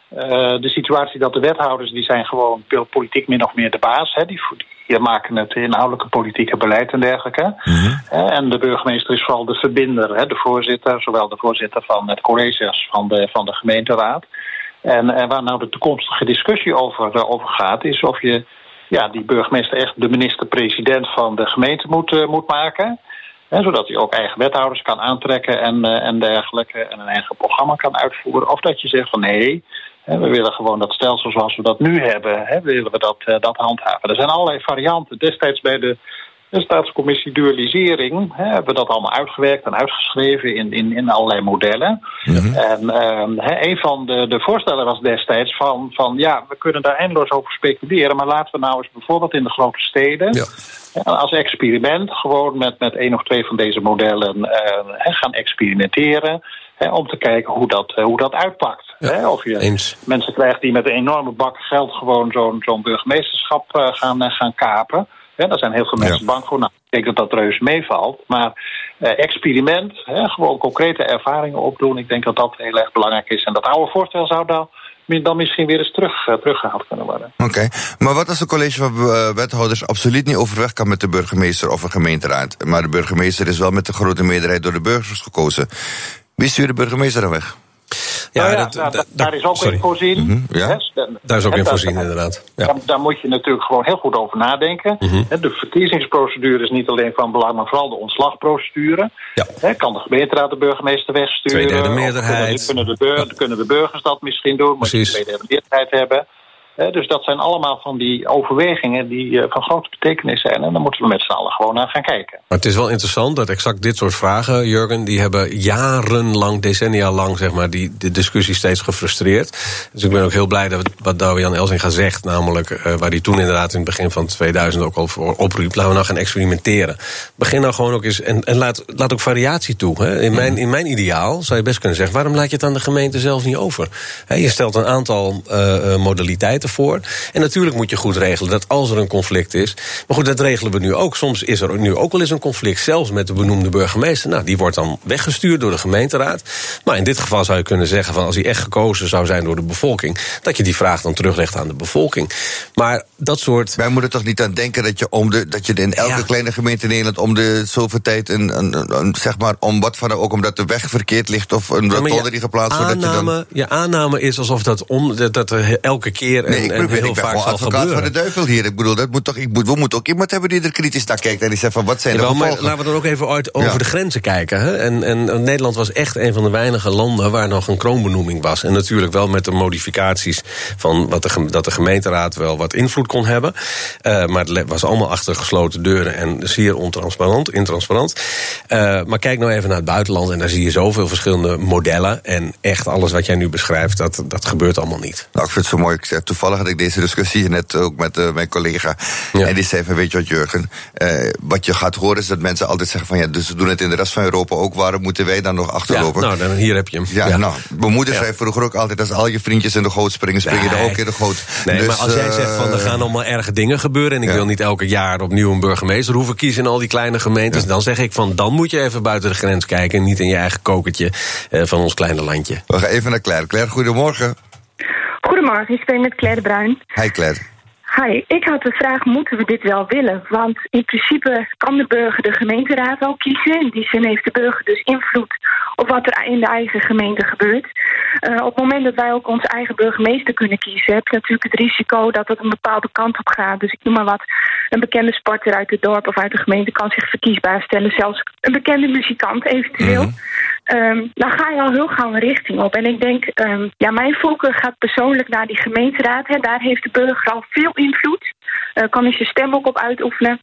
D: de situatie dat de wethouders, die zijn gewoon politiek min of meer de baas. Hè, die, die maken het inhoudelijke politieke beleid en dergelijke. Mm-hmm. Uh, en de burgemeester is vooral de verbinder, hè, de voorzitter, zowel de voorzitter van het college als van de, van de gemeenteraad. En, en waar nou de toekomstige discussie over, uh, over gaat, is of je ja, die burgemeester echt de minister-president van de gemeente moet, uh, moet maken. He, zodat hij ook eigen wethouders kan aantrekken en, uh, en dergelijke. En een eigen programma kan uitvoeren. Of dat je zegt van nee, he, we willen gewoon dat stelsel zoals we dat nu hebben. He, willen we dat, uh, dat handhaven. Er zijn allerlei varianten. Destijds bij de, de staatscommissie dualisering he, hebben we dat allemaal uitgewerkt en uitgeschreven in, in, in allerlei modellen. Mm-hmm. En uh, he, een van de, de voorstellen was destijds van, van ja, we kunnen daar eindeloos over speculeren. Maar laten we nou eens bijvoorbeeld in de grote steden... Ja. Als experiment gewoon met, met één of twee van deze modellen uh, gaan experimenteren. Hè, om te kijken hoe dat, uh, hoe dat uitpakt. Ja, hè? Of je eens. Mensen krijgt die met een enorme bak geld gewoon zo'n, zo'n burgemeesterschap uh, gaan, uh, gaan kapen. Hè, daar zijn heel veel mensen ja. bang voor. Nou, ik denk dat dat reuze meevalt. Maar uh, experiment, hè, gewoon concrete ervaringen opdoen. Ik denk dat dat heel erg belangrijk is. En dat oude voorstel zou dan... dan misschien weer eens terug, uh, teruggehaald kunnen worden.
B: Oké, okay. Maar wat als de college van uh, wethouders absoluut niet overweg kan met de burgemeester of een gemeenteraad? Maar de burgemeester is wel met de grote meerderheid door de burgers gekozen. Wie stuurt de burgemeester dan weg?
D: Ja, nou ja dat, nou, dat, daar is ook sorry. in voorzien.
B: Mm-hmm, ja.
D: He,
C: daar is ook in voorzien, daar, inderdaad. Ja.
D: Daar, daar moet je natuurlijk gewoon heel goed over nadenken. Mm-hmm. De verkiezingsprocedure is niet alleen van belang, maar vooral de ontslagprocedure. Ja. He, kan de gemeenteraad de burgemeester wegsturen?
C: Tweederde meerderheid.
D: Kunnen de, kunnen, de bur- kunnen de burgers dat misschien doen? Moet je een tweederde meerderheid hebben? He, dus dat zijn allemaal van die overwegingen die uh, van grote betekenis zijn. En dan moeten we met z'n allen gewoon naar gaan kijken.
C: Maar het is wel interessant dat exact dit soort vragen, Jurgen, die hebben jarenlang, decennia lang, zeg maar, die de discussie steeds gefrustreerd. Dus ik ben ook heel blij dat wat Douwe-Jan Elzinga zegt, namelijk uh, waar hij toen inderdaad in het begin van tweeduizend ook al voor opriep, laten we nou gaan experimenteren. Begin nou gewoon ook eens, en, en laat, laat ook variatie toe. Hè. In, mijn, in mijn ideaal zou je best kunnen zeggen, waarom laat je het aan de gemeente zelf niet over? He, je stelt een aantal uh, modaliteiten voor. En natuurlijk moet je goed regelen dat als er een conflict is. Maar goed, dat regelen we nu ook. Soms is er nu ook wel eens een conflict, zelfs met de benoemde burgemeester. Nou, die wordt dan weggestuurd door de gemeenteraad. Maar in dit geval zou je kunnen zeggen van als hij echt gekozen zou zijn door de bevolking, dat je die vraag dan teruglegt aan de bevolking. Maar dat soort...
B: Wij moeten toch niet aan denken dat je om de dat je in elke ja. kleine gemeente in Nederland om de zoveel tijd een, een, een, een zeg maar om wat van ook omdat de weg verkeerd ligt of een rotonde ja, die geplaatst wordt. Dat je dan...
C: Je aanname is alsof dat om dat, dat er elke keer
B: nee,
C: en, en heel ik ben vaak zal
B: advocaat
C: gebeuren.
B: van de duivel hier. Ik bedoel, dat moet toch, ik moet, we moeten ook iemand hebben die er kritisch naar kijkt en die zegt van wat zijn de
C: ja,
B: gevolgen.
C: Maar laten we dan ook even uit, over ja. de grenzen kijken. Hè? En, en Nederland was echt een van de weinige landen waar nog een kroonbenoeming was. En natuurlijk wel met de modificaties van wat de, dat de gemeenteraad wel wat invloed kon hebben. Uh, maar het was allemaal achter gesloten deuren en zeer ontransparant, intransparant. Uh, maar kijk nou even naar het buitenland en daar zie je zoveel verschillende modellen. En echt alles wat jij nu beschrijft, dat, dat gebeurt allemaal niet.
B: Nou, ik vind het zo mooi. Ik, toevallig had ik deze discussie net ook met uh, mijn collega. Ja. En die zei van, weet je wat Jurgen, uh, wat je gaat horen is dat mensen altijd zeggen van ja, dus we doen het in de rest van Europa ook, waarom moeten wij dan nog achterlopen?
C: Ja, nou, dan, hier heb je hem.
B: Ja, ja. nou, mijn moeder ja. zei vroeger ook altijd, als al je vriendjes in de goot springen, spring je nee. er ook in de goot.
C: Nee,
B: dus,
C: maar als jij zegt van er gaan allemaal erge dingen gebeuren en ik ja. wil niet elke jaar opnieuw een burgemeester hoeven kiezen in al die kleine gemeentes, ja. dan zeg ik van, dan moet je even buiten de grens kijken en niet in je eigen kokertje uh, van ons kleine landje.
B: We gaan even naar Claire. Claire, goedemorgen.
G: Goedemorgen, ik spreek met Claire de Bruin.
B: Hi Claire.
G: Hi, ik had de vraag, moeten we dit wel willen? Want in principe kan de burger de gemeenteraad wel kiezen. In die zin heeft de burger dus invloed op wat er in de eigen gemeente gebeurt. Uh, op het moment dat wij ook onze eigen burgemeester kunnen kiezen, heb je natuurlijk het risico dat het een bepaalde kant op gaat. Dus ik noem maar wat, een bekende sporter uit het dorp of uit de gemeente kan zich verkiesbaar stellen. Zelfs een bekende muzikant eventueel. Mm-hmm. Um, dan ga je al heel gauw een richting op. En ik denk, um, ja, mijn voorkeur gaat persoonlijk naar die gemeenteraad. Hè. Daar heeft de burger al veel invloed. Uh, kan hij zijn stem ook op uitoefenen.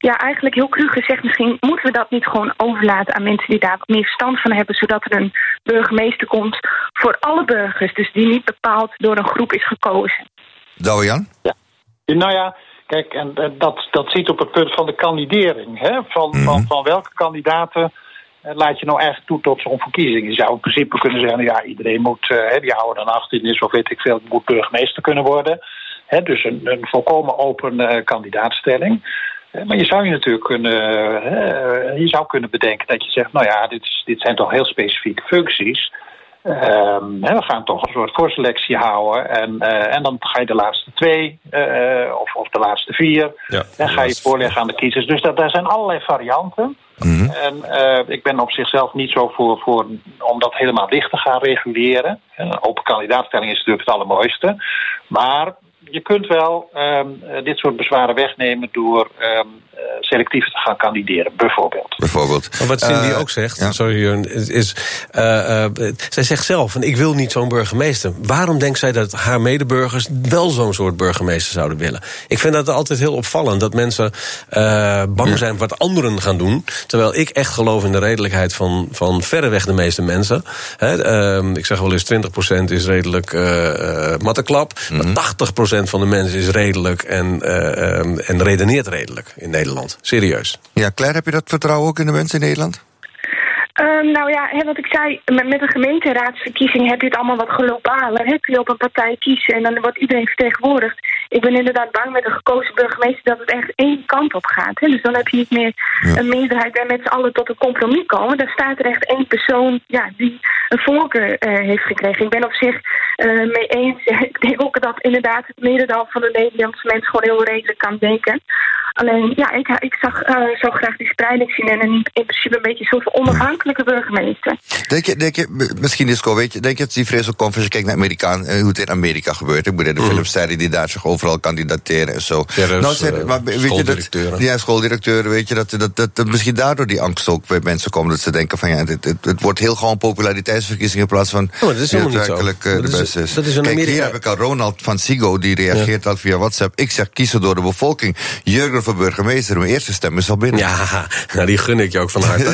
G: ja, eigenlijk heel cru gezegd, misschien moeten we dat niet gewoon overlaten aan mensen die daar wat meer verstand van hebben, zodat er een burgemeester komt voor alle burgers, dus die niet bepaald door een groep is gekozen.
B: Douwe-Jan?
D: Ja. Nou ja, kijk, en, en dat, dat zit op het punt van de kandidering. Hè? Van, mm-hmm. van, van welke kandidaten uh, laat je nou eigenlijk toe tot zo'n verkiezing? Je zou in principe kunnen zeggen, ja, iedereen moet, uh, die ouder dan achttien is of weet ik veel, moet burgemeester kunnen worden. Hè? Dus een, een volkomen open uh, kandidaatstelling. Uh, maar je zou je natuurlijk kunnen, uh, je zou kunnen bedenken dat je zegt, nou ja, dit, is, dit zijn toch heel specifieke functies. Um, he, we gaan toch een soort voorselectie houden. En, uh, en dan ga je de laatste twee uh, of, of de laatste vier. Ja, en ga je voorleggen aan de kiezers. Dus dat, daar zijn allerlei varianten. Mm-hmm. En uh, ik ben op zichzelf niet zo voor, voor om dat helemaal dicht te gaan reguleren. Een open kandidaatstelling is natuurlijk het allermooiste. Maar je kunt wel um, dit soort bezwaren wegnemen door um, selectief te gaan kandideren, bijvoorbeeld.
B: Bijvoorbeeld.
C: Maar wat Cindy uh, ook zegt, ja. sorry, is, uh, uh, zij zegt zelf, en ik wil niet zo'n burgemeester. Waarom denkt zij dat haar medeburgers wel zo'n soort burgemeester zouden willen? Ik vind dat altijd heel opvallend, dat mensen uh, bang zijn wat anderen gaan doen, terwijl ik echt geloof in de redelijkheid van, van verreweg de meeste mensen. He, uh, ik zeg wel eens twintig procent is redelijk uh, uh, matteklap, mm-hmm. maar tachtig procent van de mensen is redelijk en, uh, um, en redeneert redelijk in Nederland. Serieus.
B: Ja, Claire, heb je dat vertrouwen ook in de mensen in Nederland?
G: Um, nou ja, wat ik zei, met, met een gemeenteraadsverkiezing heb je het allemaal wat globaler. He, kun je op een partij kiezen en dan wordt iedereen vertegenwoordigd. Ik ben inderdaad bang met een gekozen burgemeester dat het echt één kant op gaat. He. Dus dan heb je niet meer ja. een meerderheid en met z'n allen tot een compromis komen. Dan staat er echt één persoon ja, die een voorkeur uh, heeft gekregen. Ik ben op zich uh, mee eens. Ik denk ook dat inderdaad het merendeel van de Nederlandse mensen gewoon heel redelijk kan denken. Alleen, ja, ik, ik zag, uh, zou graag die spreiding zien en in, in principe een beetje zo'n onafhankelijke burgemeester.
B: Denk je, denk je misschien is het weet je, denk je dat die vrees ook komt als je kijkt naar Amerikaan, uh, hoe het in Amerika gebeurt? Ik bedoel, de mm. filmsterren die daar zich overal kandidateren en zo.
C: Sheriffs,
B: nou, zijn, maar, weet je dat, ja, schooldirecteuren, weet je, dat, dat, dat, dat misschien daardoor die angst ook bij mensen komt, dat ze denken van ja, het, het, het wordt heel gewoon populariteitsverkiezing in plaats van
C: oh, dat is helemaal niet
B: werkelijk uh, de
C: is,
B: beste is.
C: Dat is
B: Kijk,
C: Amerika.
B: hier heb ik al Ronald van Sigo, die reageert ja. al via WhatsApp. Ik zeg kiezen door de bevolking. Jurgen voor burgemeester, mijn eerste stem is al binnen.
C: Ja, nou die gun ik je ook van harte.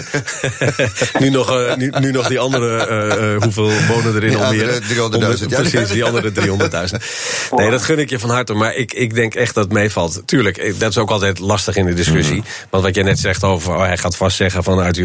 C: nu, nog, uh, nu, nu nog die andere, uh, uh, hoeveel wonen er in
B: die
C: Almere?
B: driehonderdduizend. Ja.
C: Precies, die andere driehonderdduizend. Nee, dat gun ik je van harte, maar ik, ik denk echt dat het meevalt. Tuurlijk, dat is ook altijd lastig in de discussie. Mm-hmm. Want wat jij net zegt over, oh, hij gaat vast zeggen vanuit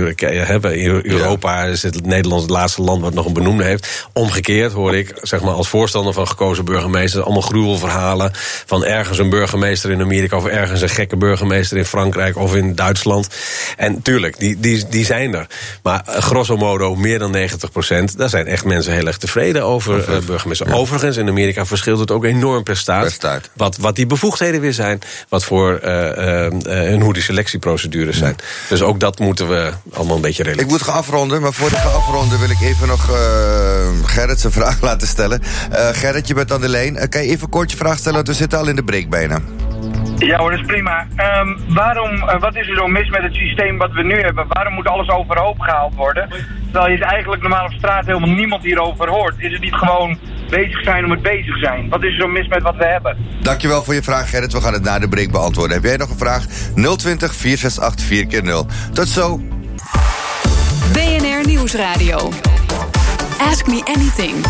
C: Europa is het Nederland het laatste land wat nog een benoemde heeft. Omgekeerd hoor ik, zeg maar, als voorstander van gekozen burgemeesters allemaal gruwelverhalen van ergens een burgemeester in Amerika of ergens een gekke burgemeester in Frankrijk of in Duitsland. En tuurlijk, die, die, die zijn er. Maar uh, grosso modo meer dan negentig procent, daar zijn echt mensen heel erg tevreden over uh, burgemeester. Ja. Overigens, in Amerika verschilt het ook enorm per staat. Per staat. Wat, wat die bevoegdheden weer zijn, wat voor uh, uh, uh, en hoe die selectieprocedures zijn. Ja. Dus ook dat moeten we allemaal een beetje realiseren.
B: Ik moet gaan afronden, maar voor ik ga afronden wil ik even nog uh, Gerrit zijn vraag laten stellen. Uh, Gerrit, je bent aan de lijn. Uh, kan je even kort je vraag stellen, want we zitten al in de break bijna.
H: Ja hoor, dat is prima. Um, waarom, uh, wat is er zo mis met het systeem wat we nu hebben? Waarom moet alles overhoop gehaald worden? Terwijl je het eigenlijk normaal op straat helemaal niemand hierover hoort. Is het niet gewoon bezig zijn om het bezig zijn? Wat is er zo mis met wat we hebben?
B: Dankjewel voor je vraag, Gerrit. We gaan het na de break beantwoorden. Heb jij nog een vraag? nul twintig, vier zes acht, vier keer nul. Tot zo.
A: B N R Nieuwsradio. Ask me anything.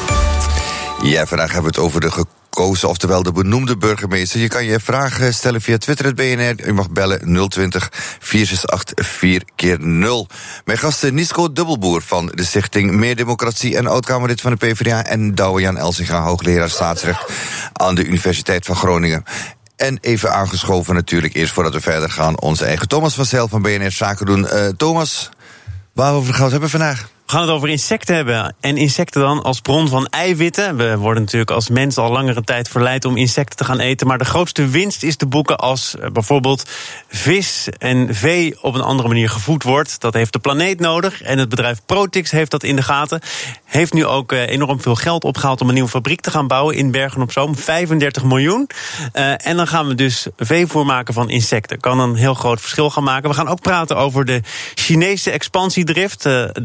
B: Ja, vandaag hebben we het over de gekozen, oftewel de benoemde burgemeester. Je kan je vragen stellen via Twitter, het B N R. U mag bellen nul twintig, vier zes acht, vier keer nul. Mijn gasten Nisco Dubbelboer van de Stichting Meer Democratie en oud-Kamerlid van de PvdA en Douwe-Jan Elsinga, hoogleraar staatsrecht aan de Universiteit van Groningen. En even aangeschoven natuurlijk, eerst voordat we verder gaan, onze eigen Thomas van Zijl van B N R Zaken doen. Uh, Thomas, waarover gaan we het hebben vandaag?
I: We gaan het over insecten hebben. En insecten dan als bron van eiwitten. We worden natuurlijk als mens al langere tijd verleid om insecten te gaan eten. Maar de grootste winst is te boeken als uh, bijvoorbeeld vis en vee op een andere manier gevoed wordt. Dat heeft de planeet nodig. En het bedrijf Protix heeft dat in de gaten. Heeft nu ook uh, enorm veel geld opgehaald om een nieuwe fabriek te gaan bouwen in Bergen op Zoom. vijfendertig miljoen. Uh, en dan gaan we dus veevoer maken van insecten. Kan een heel groot verschil gaan maken. We gaan ook praten over de Chinese expansiedrift. Uh, de zijde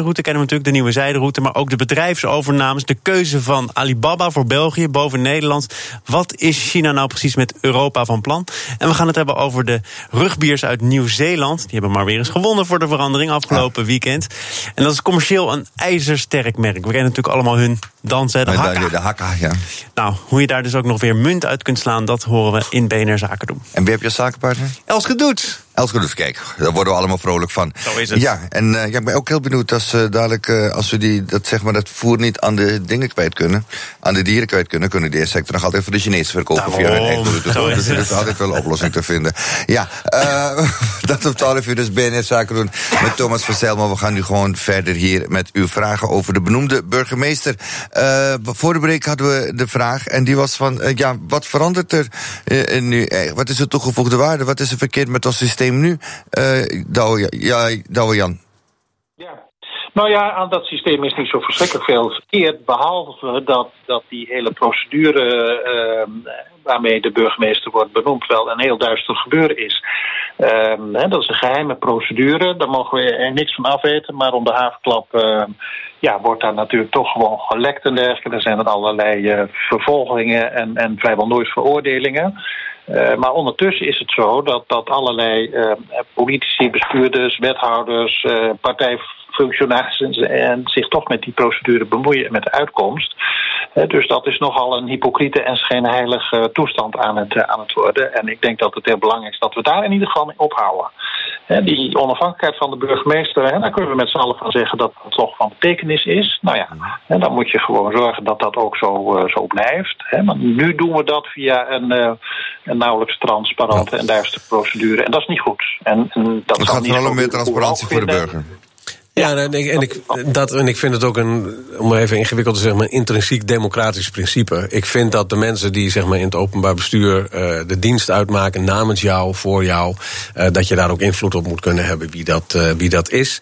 I: zijderoute kennen we natuurlijk, de nieuwe zijderoute, maar ook de bedrijfsovernames, de keuze van Alibaba voor België boven Nederland. Wat is China nou precies met Europa van plan? En we gaan het hebben over de rugbiers uit Nieuw-Zeeland. Die hebben maar weer eens gewonnen voor de verandering afgelopen ja. weekend. En dat is commercieel een ijzersterk merk. We kennen natuurlijk allemaal hun dansen, de hakka.
B: De hakka, ja.
I: Nou, hoe je daar dus ook nog weer munt uit kunt slaan, dat horen we in B N R Zaken doen.
B: En wie heb je als zakenpartner?
I: Elske Doets.
B: Elske Doets, kijk, daar worden we allemaal vrolijk van.
I: Zo is het.
B: Ja, en uh, ja, ik ben ook heel benieuwd als uh, dadelijk, uh, als we die, dat, zeg maar, dat voer niet aan de dingen kwijt kunnen, aan de dieren kwijt kunnen, kunnen die insecten nog altijd voor de Chinezen verkopen via hun eigen route. Dus er is altijd wel een oplossing te vinden. Ja, uh, dat op twaalf uur dus B N R Zaken doen met Thomas van Zijl. Maar we gaan nu gewoon verder hier met uw vragen over de benoemde burgemeester. Uh, voor de break hadden we de vraag en die was van, uh, ja, wat verandert er uh, nu? Uh, wat is de toegevoegde waarde? Wat is er verkeerd met ons systeem nu? Uh, Douwe, ja, Douwe Jan.
D: Ja. Nou ja, aan dat systeem is niet zo verschrikkelijk veel verkeerd, behalve dat, dat die hele procedure uh, waarmee de burgemeester wordt benoemd wel een heel duister gebeuren is. Uh, hè, dat is een geheime procedure, daar mogen we er niks van afweten, maar om de havenklap uh, ja, wordt daar natuurlijk toch gewoon gelekt en dergelijke. Er zijn er allerlei uh, vervolgingen en, en vrijwel nooit veroordelingen. Uh, maar ondertussen is het zo dat, dat allerlei uh, politici, bestuurders, wethouders, uh, partijfunctionarissen en zich toch met die procedure bemoeien met de uitkomst. Uh, dus dat is nogal een hypocriete en schijnheilige uh, toestand aan het, uh, aan het worden. En ik denk dat het heel belangrijk is dat we daar in ieder geval mee ophouden. Uh, die onafhankelijkheid van de burgemeester, uh, daar kunnen we met z'n allen van zeggen dat het toch van betekenis is. Nou ja, uh, dan moet je gewoon zorgen dat dat ook zo, uh, zo blijft. Uh, maar nu doen we dat via een, uh, een nauwelijks transparante en duistere procedure. En dat is niet goed. En, en dat
B: het gaat vooral om meer transparantie voor de burger.
C: Ja, en ik, en, ik, dat, en ik vind het ook een, om even ingewikkeld te zeggen, een intrinsiek democratisch principe. Ik vind dat de mensen die zeg maar in het openbaar bestuur uh, de dienst uitmaken namens jou, voor jou, uh, dat je daar ook invloed op moet kunnen hebben wie dat, uh, wie dat is.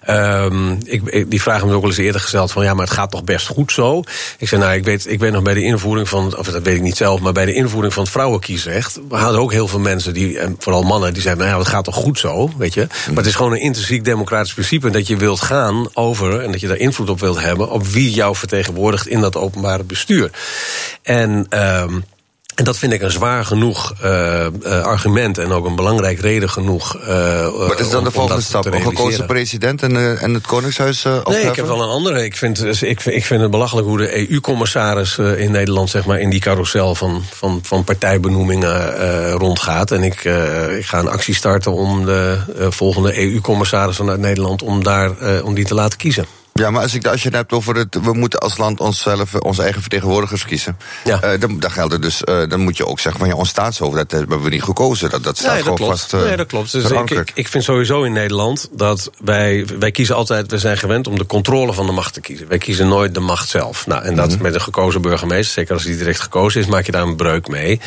C: Um, ik, ik, die vraag hebben we ook wel eens eerder gesteld van ja, maar het gaat toch best goed zo. Ik zei nou, ik weet, ik weet nog bij de invoering van, of dat weet ik niet zelf, maar bij de invoering van het vrouwenkiesrecht, we hadden ook heel veel mensen, die, en vooral mannen, die zeiden nou ja, het gaat toch goed zo, weet je. Maar het is gewoon een intrinsiek democratisch principe dat je wilt gaan over, en dat je daar invloed op wilt hebben, op wie jou vertegenwoordigt in dat openbare bestuur. En um, En dat vind ik een zwaar genoeg uh, uh, argument en ook een belangrijk reden genoeg. Uh,
B: Wat is dan de volgende stap? Een gekozen president en, uh, en het Koningshuis uh, opheffen?
C: Nee, ik heb wel een andere. Ik vind, ik, ik vind het belachelijk hoe de E U-commissaris uh, in Nederland zeg maar, in die carousel van, van, van partijbenoemingen uh, rondgaat. En ik, uh, ik ga een actie starten om de uh, volgende E U-commissaris vanuit Nederland om, daar, uh, om die te laten kiezen.
B: Ja, maar als, ik, als je het hebt over het, we moeten als land onszelf, onze eigen vertegenwoordigers kiezen. Ja. Uh, dan, dan geldt het dus, uh, dan moet je ook zeggen van ja, ons staatshoofd, dat hebben we niet gekozen. Dat, dat staat nee, dat gewoon
C: klopt.
B: vast. Uh,
C: nee, dat klopt. Dus ik, ik, ik vind sowieso in Nederland dat wij, wij kiezen altijd, we zijn gewend om de controle van de macht te kiezen. Wij kiezen nooit de macht zelf. Nou, en dat mm-hmm. met een gekozen burgemeester, zeker als die direct gekozen is, maak je daar een breuk mee.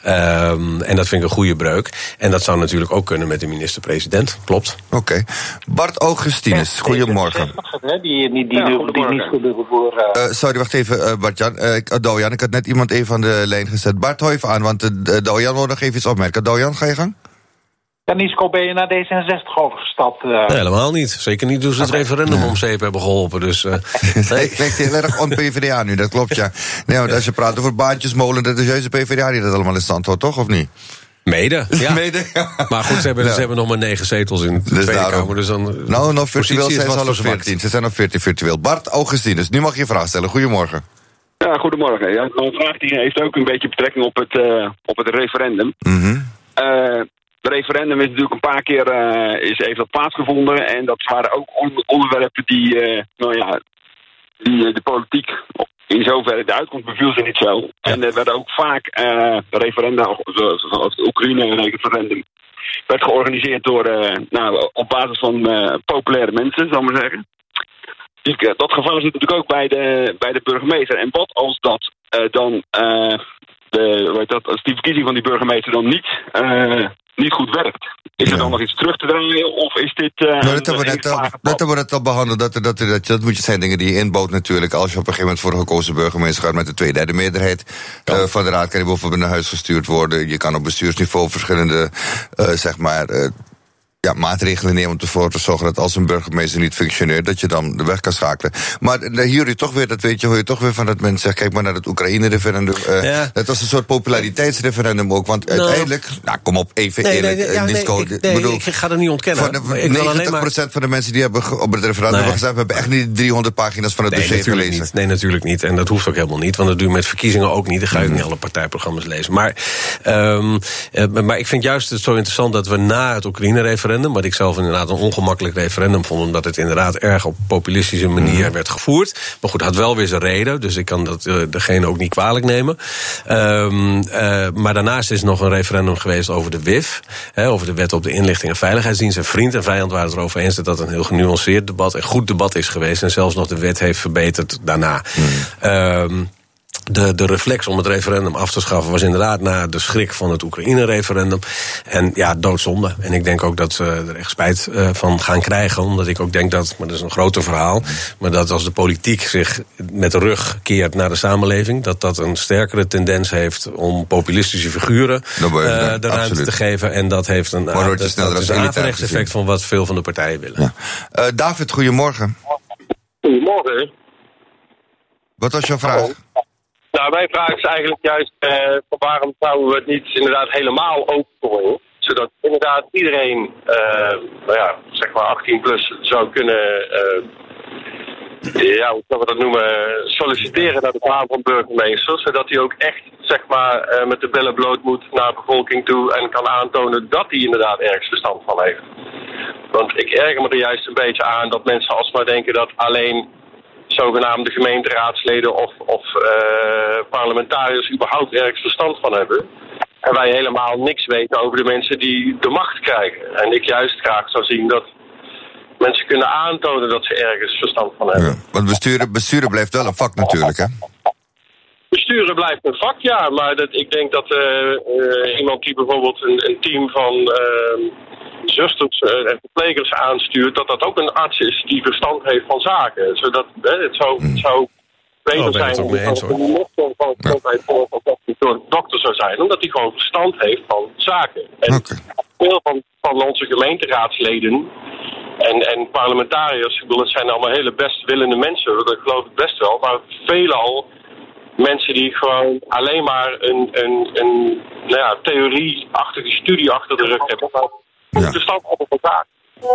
C: Um, en dat vind ik een goede breuk. En dat zou natuurlijk ook kunnen met de minister-president. Klopt.
B: Oké. Okay. Bart Augustinus, ja, goedemorgen.
D: Die, die, die, ja, die niet goed voor. Uh...
B: Uh, sorry, wacht even, uh, Bart-Jan. Uh, Douwe-Jan, ik had net iemand even aan de lijn gezet. Bart, hou even aan, want uh, Douwe-Jan wil nog even iets opmerken. Douwe-Jan, ga je gang?
D: Ja, Nico, ben je naar D zesenzestig overgestapt? Uh...
C: Nee, helemaal niet. Zeker niet toen ze het okay. referendum nee. om zeep hebben geholpen. Dus, uh,
B: nee. Ik klinkt heel erg on-P V D A nu, dat klopt, ja. Nee, want als je praat over baantjesmolen, dat is juist de P V D A die dat allemaal in stand houdt, toch, of niet?
C: Mede, ja.
B: Mede, ja.
C: Maar goed, ze hebben, nou. ze hebben nog maar negen zetels in de dus Tweede daarom. Kamer. Dus dan,
B: nou, nog virtueel zijn ze al op veertien. Ze zijn op veertien virtueel. Bart Augustinus, nu mag je een vraag stellen. Goedemorgen.
J: Ja, goedemorgen. Ja, mijn vraag die heeft ook een beetje betrekking op het, uh, op het referendum.
B: Mm-hmm.
J: Uh, het referendum is natuurlijk een paar keer uh, is even plaatsgevonden. En dat waren ook onderwerpen die, uh, nou ja, die uh, de politiek in zoverre, de uitkomst beviel ze niet zo. Ja. En er werden ook vaak uh, referenda, zoals het Oekraïne-referendum, werd georganiseerd door, uh, nou, op basis van uh, populaire mensen, zal ik maar zeggen. Dus, uh, dat geval is natuurlijk ook bij de, bij de burgemeester. En wat als dat uh, dan, uh, de, weet dat, als die verkiezing van die burgemeester dan niet, uh, niet goed werkt? Is er dan nog iets terug te draaien of is dit... Uh,
B: nou, dat, hebben net al, dat hebben we net al behandeld. Dat, dat, dat, dat, dat moet je zijn dingen die je inbouwt natuurlijk. Als je op een gegeven moment voor een gekozen burgemeester gaat met de tweederde meerderheid ja. uh, van de raad, kan je bijvoorbeeld naar huis gestuurd worden. Je kan op bestuursniveau verschillende, uh, zeg maar... Uh, ja, maatregelen nemen om ervoor te zorgen dat als een burgemeester niet functioneert, dat je dan de weg kan schakelen. Maar hier hoor je toch weer, dat weet je, hoor je toch weer van dat mensen zeggen, kijk maar naar het Oekraïne-referendum. Uh, ja. Dat was een soort populariteitsreferendum ook, want nou, uiteindelijk, nou kom op, even nee, eerlijk, nee, nee, ja, Nisco,
C: nee, ik, nee, bedoel, ik ga dat niet ontkennen.
B: Van de, negentig procent van de mensen die hebben op het referendum nee. gezegd, we hebben echt niet driehonderd pagina's van het nee, dossier gelezen.
C: Niet. Nee, natuurlijk niet. En dat hoeft ook helemaal niet, want dat doe je met verkiezingen ook niet. Dan ga je mm. niet alle partijprogramma's lezen. Maar, um, uh, maar ik vind juist het zo interessant dat we na het Oekraïne-referendum, wat ik zelf inderdaad een ongemakkelijk referendum vond, omdat het inderdaad erg op populistische manier werd gevoerd. Maar goed, had wel weer zijn reden, dus ik kan dat uh, degene ook niet kwalijk nemen. Um, uh, maar daarnaast is nog een referendum geweest over de W I F, hè, over de Wet op de Inlichting en Veiligheidsdienst. En vriend en vijand waren het erover eens dat dat een heel genuanceerd debat en goed debat is geweest. En zelfs nog de wet heeft verbeterd daarna. Mm. Um, De, de reflex om het referendum af te schaffen was inderdaad na de schrik van het Oekraïne-referendum. En ja, doodzonde. En ik denk ook dat ze er echt spijt uh, van gaan krijgen. Omdat ik ook denk dat, maar dat is een groter verhaal, maar dat als de politiek zich met de rug keert naar de samenleving, dat dat een sterkere tendens heeft om populistische figuren uh, de ruimte absoluut. te geven. En dat heeft een, uh, dat, dat is een averechts effect van wat veel van de partijen willen.
B: Ja. Uh, David, goedemorgen.
K: Goedemorgen.
B: Wat was jouw vraag?
K: Oh. Nou, mijn vraag is eigenlijk juist, uh, waarom zouden we het niet inderdaad helemaal opengooien? Zodat inderdaad iedereen, uh, nou ja, zeg maar achttien plus zou kunnen, uh, ja, hoe zullen we dat noemen, solliciteren naar de baan van burgemeester. Zodat hij ook echt, zeg maar, uh, met de billen bloot moet naar de bevolking toe en kan aantonen dat hij inderdaad ergens verstand van heeft. Want ik erger me er juist een beetje aan dat mensen alsmaar denken dat alleen zogenaamde gemeenteraadsleden of, of uh, parlementariërs überhaupt ergens verstand van hebben. En wij helemaal niks weten over de mensen die de macht krijgen. En ik juist graag zou zien dat mensen kunnen aantonen dat ze ergens verstand van hebben. Ja,
B: want besturen, besturen blijft wel een vak natuurlijk, hè?
K: Besturen blijft een vak, ja. Maar dat, ik denk dat uh, uh, iemand die bijvoorbeeld een, een team van Uh, zusters en verplegers aanstuurt, dat dat ook een arts is die verstand heeft van zaken. Zodat hè, het zou, het zou beter oh, zijn als een minister van gezondheid voor dat hij door een dokter zou zijn, omdat hij gewoon verstand heeft van zaken. En okay. veel van, van onze gemeenteraadsleden en, en parlementariërs, ik bedoel, het zijn allemaal hele bestwillende mensen, dat geloof ik best wel, maar veelal mensen die gewoon alleen maar een, een, een nou ja, theorieachtige studie achter de rug hebben.
B: Ja.
K: De stand op elkaar.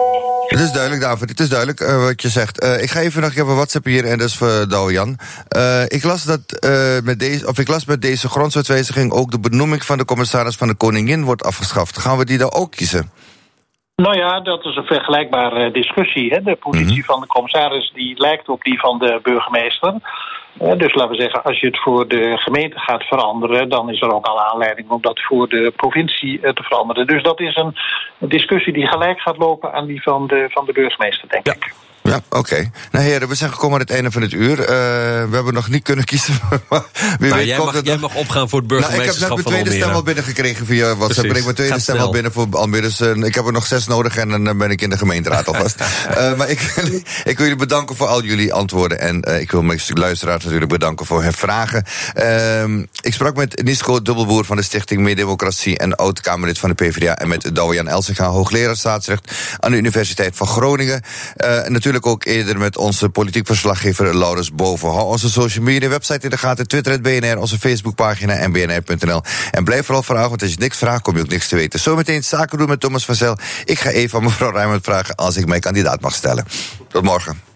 B: Het is duidelijk, David, het is duidelijk uh, wat je zegt. Uh, ik ga even nog even WhatsApp hier en dus voor Douwe-Jan. Uh, ik las dat uh, met deze, of ik las met deze grondwetswijziging ook de benoeming van de commissaris van de Koningin wordt afgeschaft. Gaan we die dan ook kiezen?
D: Nou ja, dat is een vergelijkbare discussie. Hè. De positie mm-hmm. van de commissaris die lijkt op die van de burgemeester. Dus laten we zeggen, als je het voor de gemeente gaat veranderen, dan is er ook al aanleiding om dat voor de provincie te veranderen. Dus dat is een discussie die gelijk gaat lopen aan die van de, van de burgemeester, denk
B: ja.
D: ik.
B: Ja, oké. Okay. Nou heren, we zijn gekomen aan het einde van het uur. Uh, we hebben nog niet kunnen kiezen. Wie
C: nou,
B: weet,
C: jij, mag,
B: het
C: jij
B: nog...
C: mag opgaan voor het burgemeesterschap
B: nou, ik heb net mijn tweede stem al binnengekregen via WhatsApp. Ik heb mijn tweede stem al binnen voor Almere. Dus uh, ik heb er nog zes nodig en dan ben ik in de gemeenteraad alvast. uh, maar ik, ik wil jullie bedanken voor al jullie antwoorden. En uh, ik wil mijn luisteraars natuurlijk bedanken voor hun vragen. Uh, ik sprak met Nisco Dubbelboer van de Stichting Meerdemocratie en oud-Kamerlid van de P v d A. En met Douwe-Jan Elsinga, hoogleraar staatsrecht aan de Universiteit van Groningen. Uh, en natuurlijk ook eerder met onze politiek verslaggever Laurens Boven. Hou onze social media website in de gaten, Twitter, het B N R, onze Facebookpagina en b n r punt n l. En blijf vooral vragen, want als je niks vraagt, kom je ook niks te weten. Zometeen zaken doen met Thomas van Zel. Ik ga even aan mevrouw Rijmond vragen als ik mijn kandidaat mag stellen. Tot morgen.